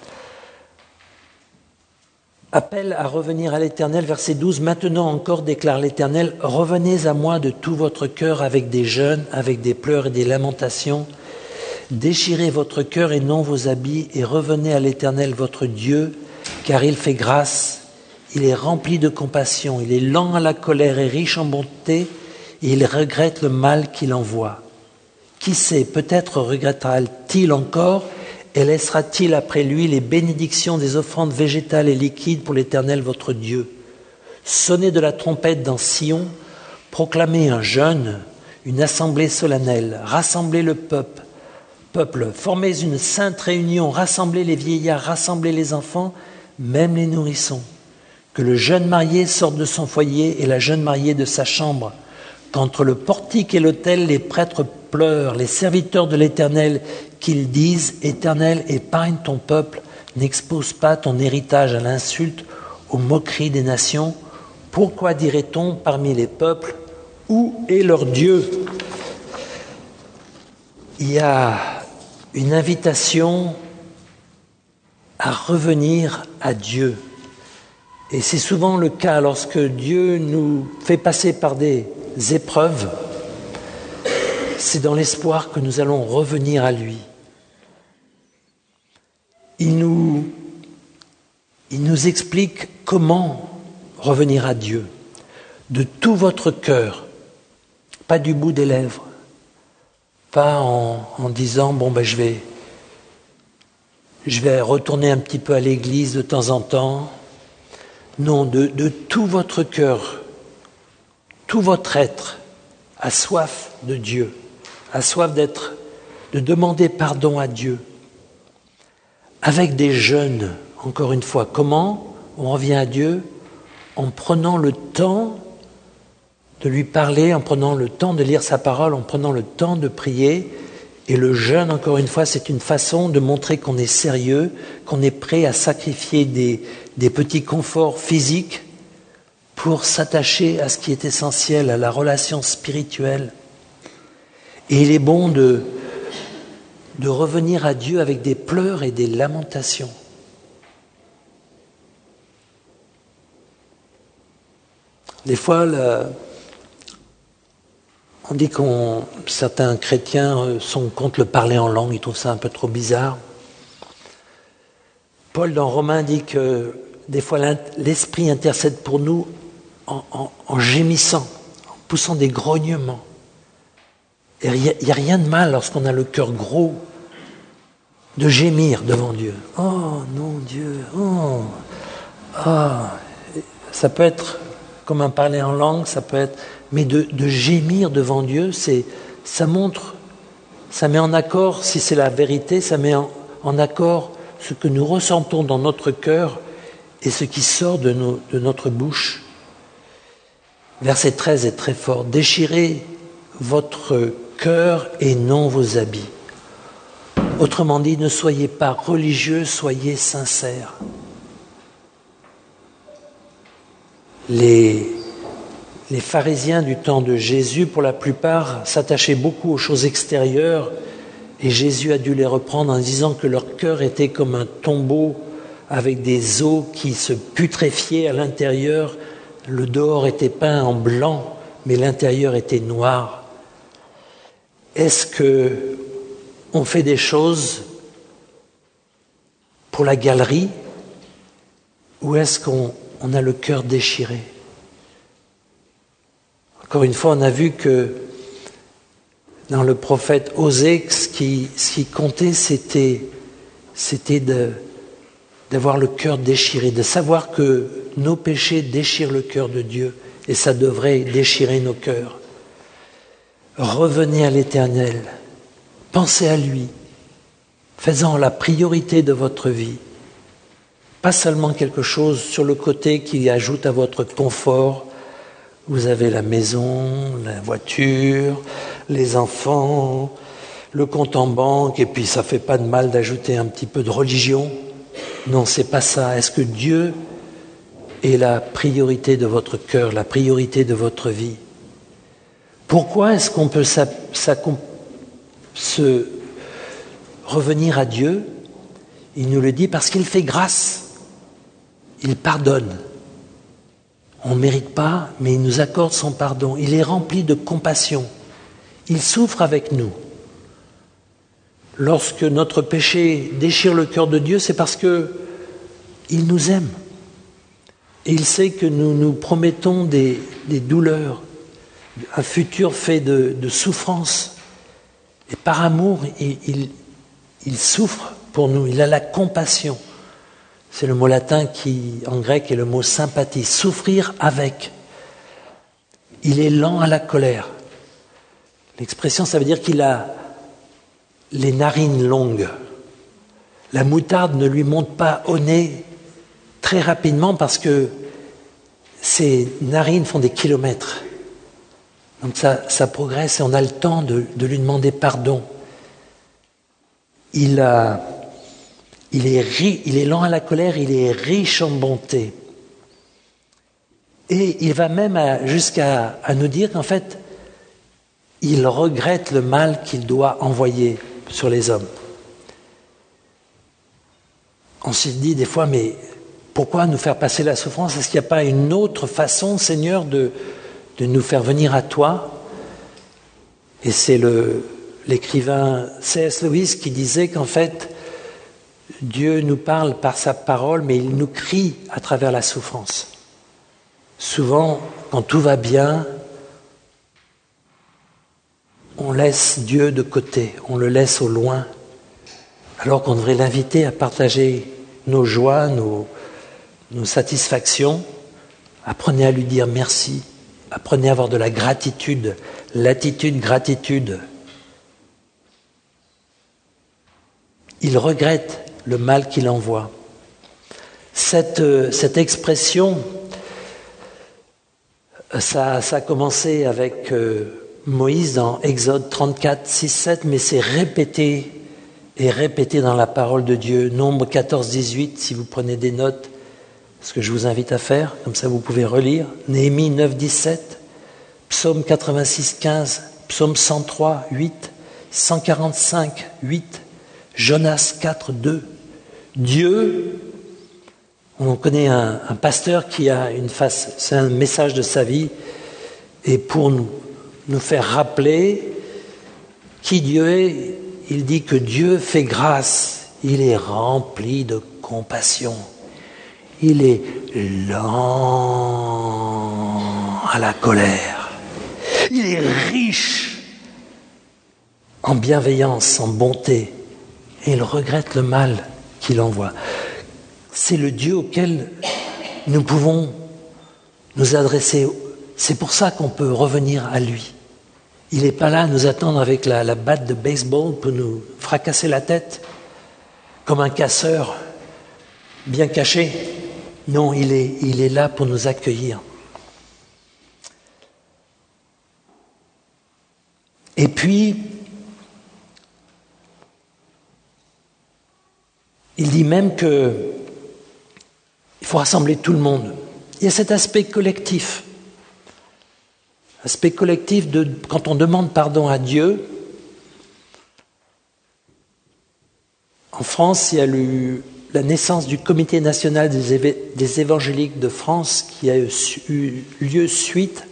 Appel à revenir à l'Éternel, verset 12. « Maintenant encore, déclare l'Éternel, revenez à moi de tout votre cœur avec des jeûnes, avec des pleurs et des lamentations. Déchirez votre cœur et non vos habits, et revenez à l'Éternel votre Dieu, car il fait grâce, il est rempli de compassion, il est lent à la colère et riche en bonté, et il regrette le mal qu'il envoie. Qui sait, peut-être regrettera-t-il encore et laissera-t-il après lui les bénédictions des offrandes végétales et liquides pour l'Éternel votre Dieu. Sonnez de la trompette dans Sion, proclamez un jeûne, une assemblée solennelle, rassemblez le peuple, formez une sainte réunion, rassemblez les vieillards, rassemblez les enfants, même les nourrissons. Que le jeune marié sorte de son foyer et la jeune mariée de sa chambre. Qu'entre le portique et l'autel, les prêtres pleurent, les serviteurs de l'Éternel, qu'ils disent « Éternel, épargne ton peuple, n'expose pas ton héritage à l'insulte, aux moqueries des nations. Pourquoi dirait-on parmi les peuples, où est leur Dieu ?» Il y a une invitation à revenir à Dieu. Et c'est souvent le cas lorsque Dieu nous fait passer par des épreuves. C'est dans l'espoir que nous allons revenir à lui. Il nous explique comment revenir à Dieu. De tout votre cœur, pas du bout des lèvres, pas en disant je vais retourner un petit peu à l'église de temps en temps. Non, de tout votre cœur, tout votre être a soif de Dieu, a soif de demander pardon à Dieu. Avec des jeûnes, encore une fois, comment on revient à Dieu? En prenant le temps de lui parler, en prenant le temps de lire sa parole, en prenant le temps de prier. Et le jeûne, encore une fois, c'est une façon de montrer qu'on est sérieux, qu'on est prêt à sacrifier des petits conforts physiques pour s'attacher à ce qui est essentiel, à la relation spirituelle. Et il est bon de revenir à Dieu avec des pleurs et des lamentations. Des fois, on dit que certains chrétiens sont contre le parler en langue, ils trouvent ça un peu trop bizarre. Paul, dans Romains, dit que des fois l'Esprit intercède pour nous en gémissant, en poussant des grognements. Et il n'y a rien de mal lorsqu'on a le cœur gros de gémir devant Dieu. Oh non, Dieu, oh. Ça peut être comme un parler en langue, ça peut être... Mais de gémir devant Dieu, ça montre, ça met en accord, si c'est la vérité, ça met en accord ce que nous ressentons dans notre cœur et ce qui sort de notre bouche. Verset 13 est très fort. Déchirez votre cœur et non vos habits. Autrement dit, ne soyez pas religieux, soyez sincères. Les pharisiens du temps de Jésus, pour la plupart, s'attachaient beaucoup aux choses extérieures et Jésus a dû les reprendre en disant que leur cœur était comme un tombeau avec des os qui se putréfiaient à l'intérieur. Le dehors était peint en blanc, mais l'intérieur était noir. Est-ce qu'on fait des choses pour la galerie ou est-ce qu'on a le cœur déchiré? Encore une fois, on a vu que dans le prophète Osée, ce qui comptait, c'était d'avoir le cœur déchiré, de savoir que nos péchés déchirent le cœur de Dieu et ça devrait déchirer nos cœurs. Revenez à l'Éternel, pensez à lui, faites-en la priorité de votre vie. Pas seulement quelque chose sur le côté qui ajoute à votre confort. Vous avez la maison, la voiture, les enfants, le compte en banque, et puis ça fait pas de mal d'ajouter un petit peu de religion. Non, c'est pas ça. Est-ce que Dieu est la priorité de votre cœur, la priorité de votre vie? Pourquoi est-ce qu'on peut se revenir à Dieu? Il nous le dit parce qu'il fait grâce. Il pardonne. On ne mérite pas, mais il nous accorde son pardon. Il est rempli de compassion. Il souffre avec nous. Lorsque notre péché déchire le cœur de Dieu, c'est parce qu'il nous aime. Et il sait que nous nous promettons des douleurs, un futur fait de souffrance. Et par amour, il souffre pour nous. Il a la compassion. C'est le mot latin qui, en grec, est le mot sympathie. Souffrir avec. Il est lent à la colère. L'expression, ça veut dire qu'il a les narines longues. La moutarde ne lui monte pas au nez très rapidement parce que ses narines font des kilomètres. Donc ça progresse et on a le temps de lui demander pardon. Il est lent à la colère, il est riche en bonté. Et il va même jusqu'à nous dire qu'en fait, il regrette le mal qu'il doit envoyer sur les hommes. On se dit des fois, mais pourquoi nous faire passer la souffrance? Est-ce qu'il n'y a pas une autre façon, Seigneur, de nous faire venir à toi? Et c'est l'écrivain C.S. Lewis qui disait qu'en fait, Dieu nous parle par sa parole, mais il nous crie à travers la souffrance. Souvent, quand tout va bien, on laisse Dieu de côté, on le laisse au loin, alors qu'on devrait l'inviter à partager nos joies, nos satisfactions. Apprenez à lui dire merci, apprenez à avoir de la gratitude, l'attitude gratitude. Il regrette le mal qu'il envoie. Cette expression, ça a commencé avec Moïse dans Exode 34, 6, 7, mais c'est répété et répété dans la parole de Dieu. Nombre 14, 18, si vous prenez des notes, ce que je vous invite à faire, comme ça vous pouvez relire. Néhémie 9, 17, Psaume 86, 15, Psaume 103, 8, 145, 8, Jonas 4, 2. Dieu, on connaît un pasteur qui a une face, c'est un message de sa vie, et pour nous faire rappeler qui Dieu est, il dit que Dieu fait grâce, il est rempli de compassion, il est lent à la colère, il est riche en bienveillance, en bonté, et il regrette le mal qu'il envoie. C'est le Dieu auquel nous pouvons nous adresser. C'est pour ça qu'on peut revenir à lui. Il n'est pas là à nous attendre avec la batte de baseball pour nous fracasser la tête, comme un casseur bien caché. Non, il est là pour nous accueillir. Et puis, il dit même qu'il faut rassembler tout le monde. Il y a cet aspect collectif. Aspect collectif de quand on demande pardon à Dieu. En France, il y a eu la naissance du Comité national des évangéliques de France qui a eu lieu suite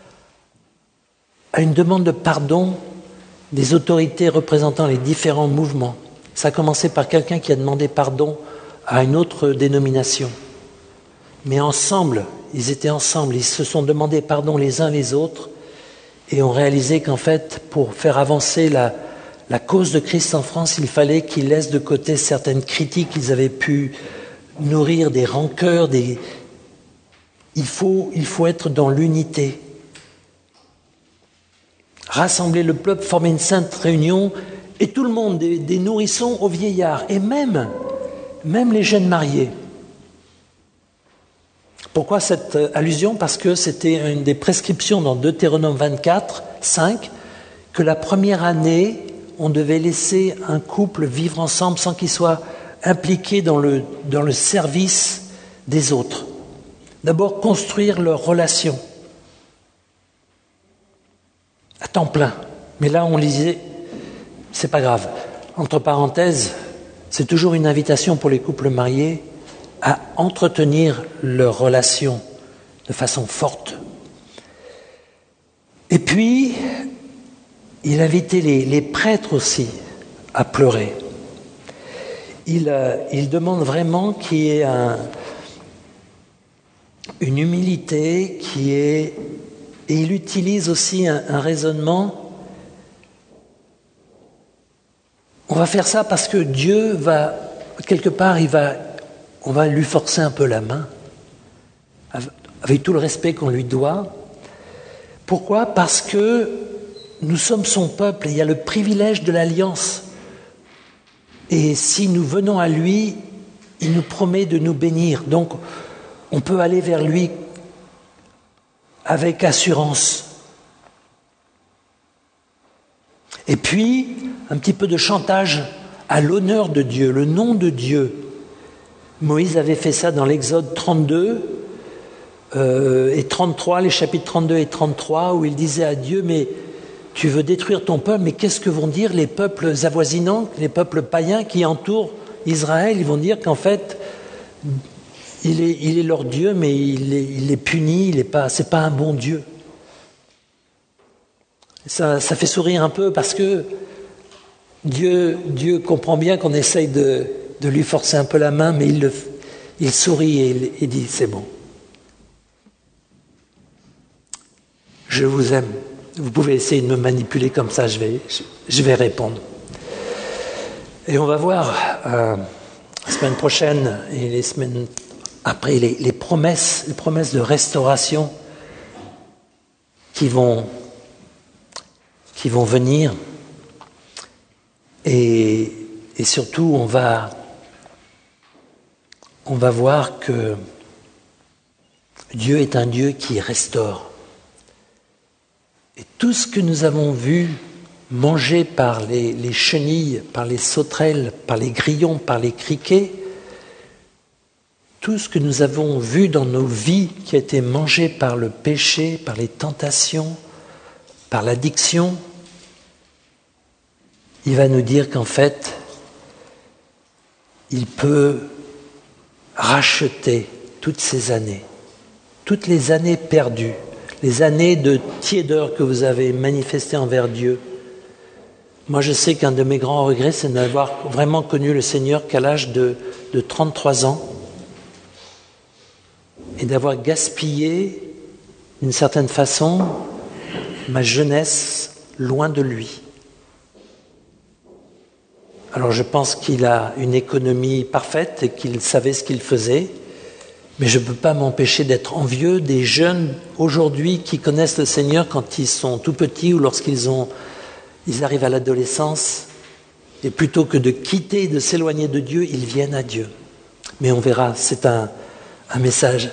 à une demande de pardon des autorités représentant les différents mouvements. Ça a commencé par quelqu'un qui a demandé pardon à une autre dénomination. Mais ensemble, ils étaient ensemble, ils se sont demandé pardon les uns les autres et ont réalisé qu'en fait, pour faire avancer la cause de Christ en France, il fallait qu'ils laissent de côté certaines critiques qu'ils avaient pu nourrir, des rancœurs, Il faut être dans l'unité. Rassembler le peuple, former une sainte réunion, et tout le monde, des nourrissons aux vieillards, et même les jeunes mariés. Pourquoi cette allusion? Parce que c'était une des prescriptions dans Deutéronome 24, 5, que la première année, on devait laisser un couple vivre ensemble sans qu'il soit impliqué dans le service des autres. D'abord, construire leur relation à temps plein. Mais là, on lisait, c'est pas grave. Entre parenthèses, c'est toujours une invitation pour les couples mariés à entretenir leur relation de façon forte. Et puis, il invitait les prêtres aussi à pleurer. Il demande vraiment qu'il y ait une humilité et il utilise aussi un raisonnement. On va faire ça parce que Dieu va, quelque part, on va lui forcer un peu la main, avec tout le respect qu'on lui doit. Pourquoi? Parce que nous sommes son peuple et il y a le privilège de l'alliance. Et si nous venons à lui, il nous promet de nous bénir. Donc, on peut aller vers lui avec assurance. Et puis, un petit peu de chantage à l'honneur de Dieu, le nom de Dieu. Moïse avait fait ça dans l'Exode 32 et 33, les chapitres 32 et 33, où il disait à Dieu, mais tu veux détruire ton peuple, mais qu'est-ce que vont dire les peuples avoisinants, les peuples païens qui entourent Israël? Ils vont dire qu'en fait, il est leur Dieu, mais il est puni, c'est pas un bon Dieu. Ça fait sourire un peu parce que Dieu comprend bien qu'on essaye de lui forcer un peu la main, mais il sourit et il dit c'est bon. Je vous aime. Vous pouvez essayer de me manipuler comme ça, je vais répondre. Et on va voir la semaine prochaine et les semaines après les promesses de restauration qui vont venir. Et surtout, on va voir que Dieu est un Dieu qui restaure. Et tout ce que nous avons vu mangé par les chenilles, par les sauterelles, par les grillons, par les criquets, tout ce que nous avons vu dans nos vies qui a été mangé par le péché, par les tentations, par l'addiction, il va nous dire qu'en fait, il peut racheter toutes ces années, toutes les années perdues, les années de tiédeur que vous avez manifestées envers Dieu. Moi, je sais qu'un de mes grands regrets, c'est de n'avoir vraiment connu le Seigneur qu'à l'âge de 33 ans et d'avoir gaspillé, d'une certaine façon, ma jeunesse loin de lui. Alors je pense qu'il a une économie parfaite et qu'il savait ce qu'il faisait, mais je ne peux pas m'empêcher d'être envieux des jeunes aujourd'hui qui connaissent le Seigneur quand ils sont tout petits ou lorsqu'ils arrivent à l'adolescence, et plutôt que de quitter et de s'éloigner de Dieu, ils viennent à Dieu. Mais on verra, c'est un message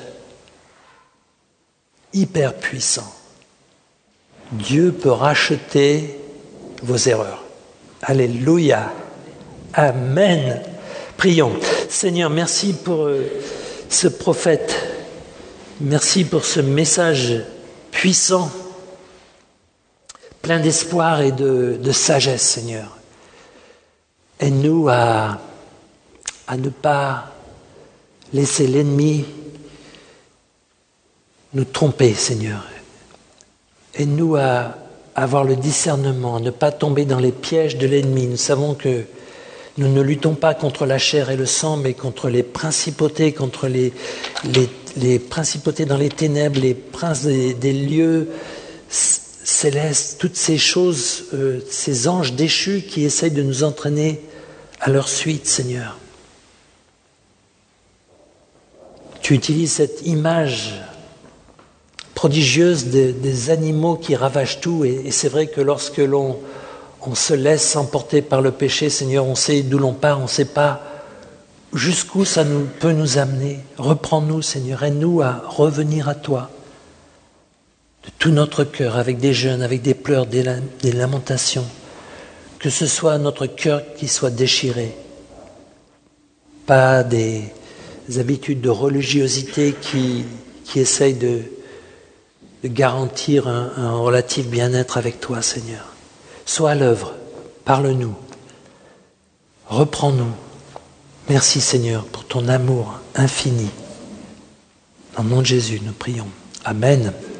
hyper puissant. Dieu peut racheter vos erreurs. Alléluia. Amen. Prions. Seigneur, merci pour ce prophète. Merci pour ce message puissant, plein d'espoir et de sagesse, Seigneur. Aide-nous à ne pas laisser l'ennemi nous tromper, Seigneur. Aide-nous à avoir le discernement, à ne pas tomber dans les pièges de l'ennemi. Nous savons que nous ne luttons pas contre la chair et le sang, mais contre les principautés, contre les principautés dans les ténèbres, les princes des lieux célestes, toutes ces choses, ces anges déchus qui essayent de nous entraîner à leur suite, Seigneur. Tu utilises cette image prodigieuse des animaux qui ravagent tout, et c'est vrai que lorsque l'on se laisse emporter par le péché, Seigneur, on sait d'où l'on part, on ne sait pas jusqu'où ça peut nous amener. Reprends-nous, Seigneur, aide-nous à revenir à toi de tout notre cœur, avec des jeûnes, avec des pleurs, des lamentations, que ce soit notre cœur qui soit déchiré, pas des habitudes de religiosité qui essayent de garantir un relatif bien-être avec toi, Seigneur. Sois à l'œuvre, parle-nous, reprends-nous. Merci, Seigneur, pour ton amour infini. Dans le nom de Jésus, nous prions. Amen.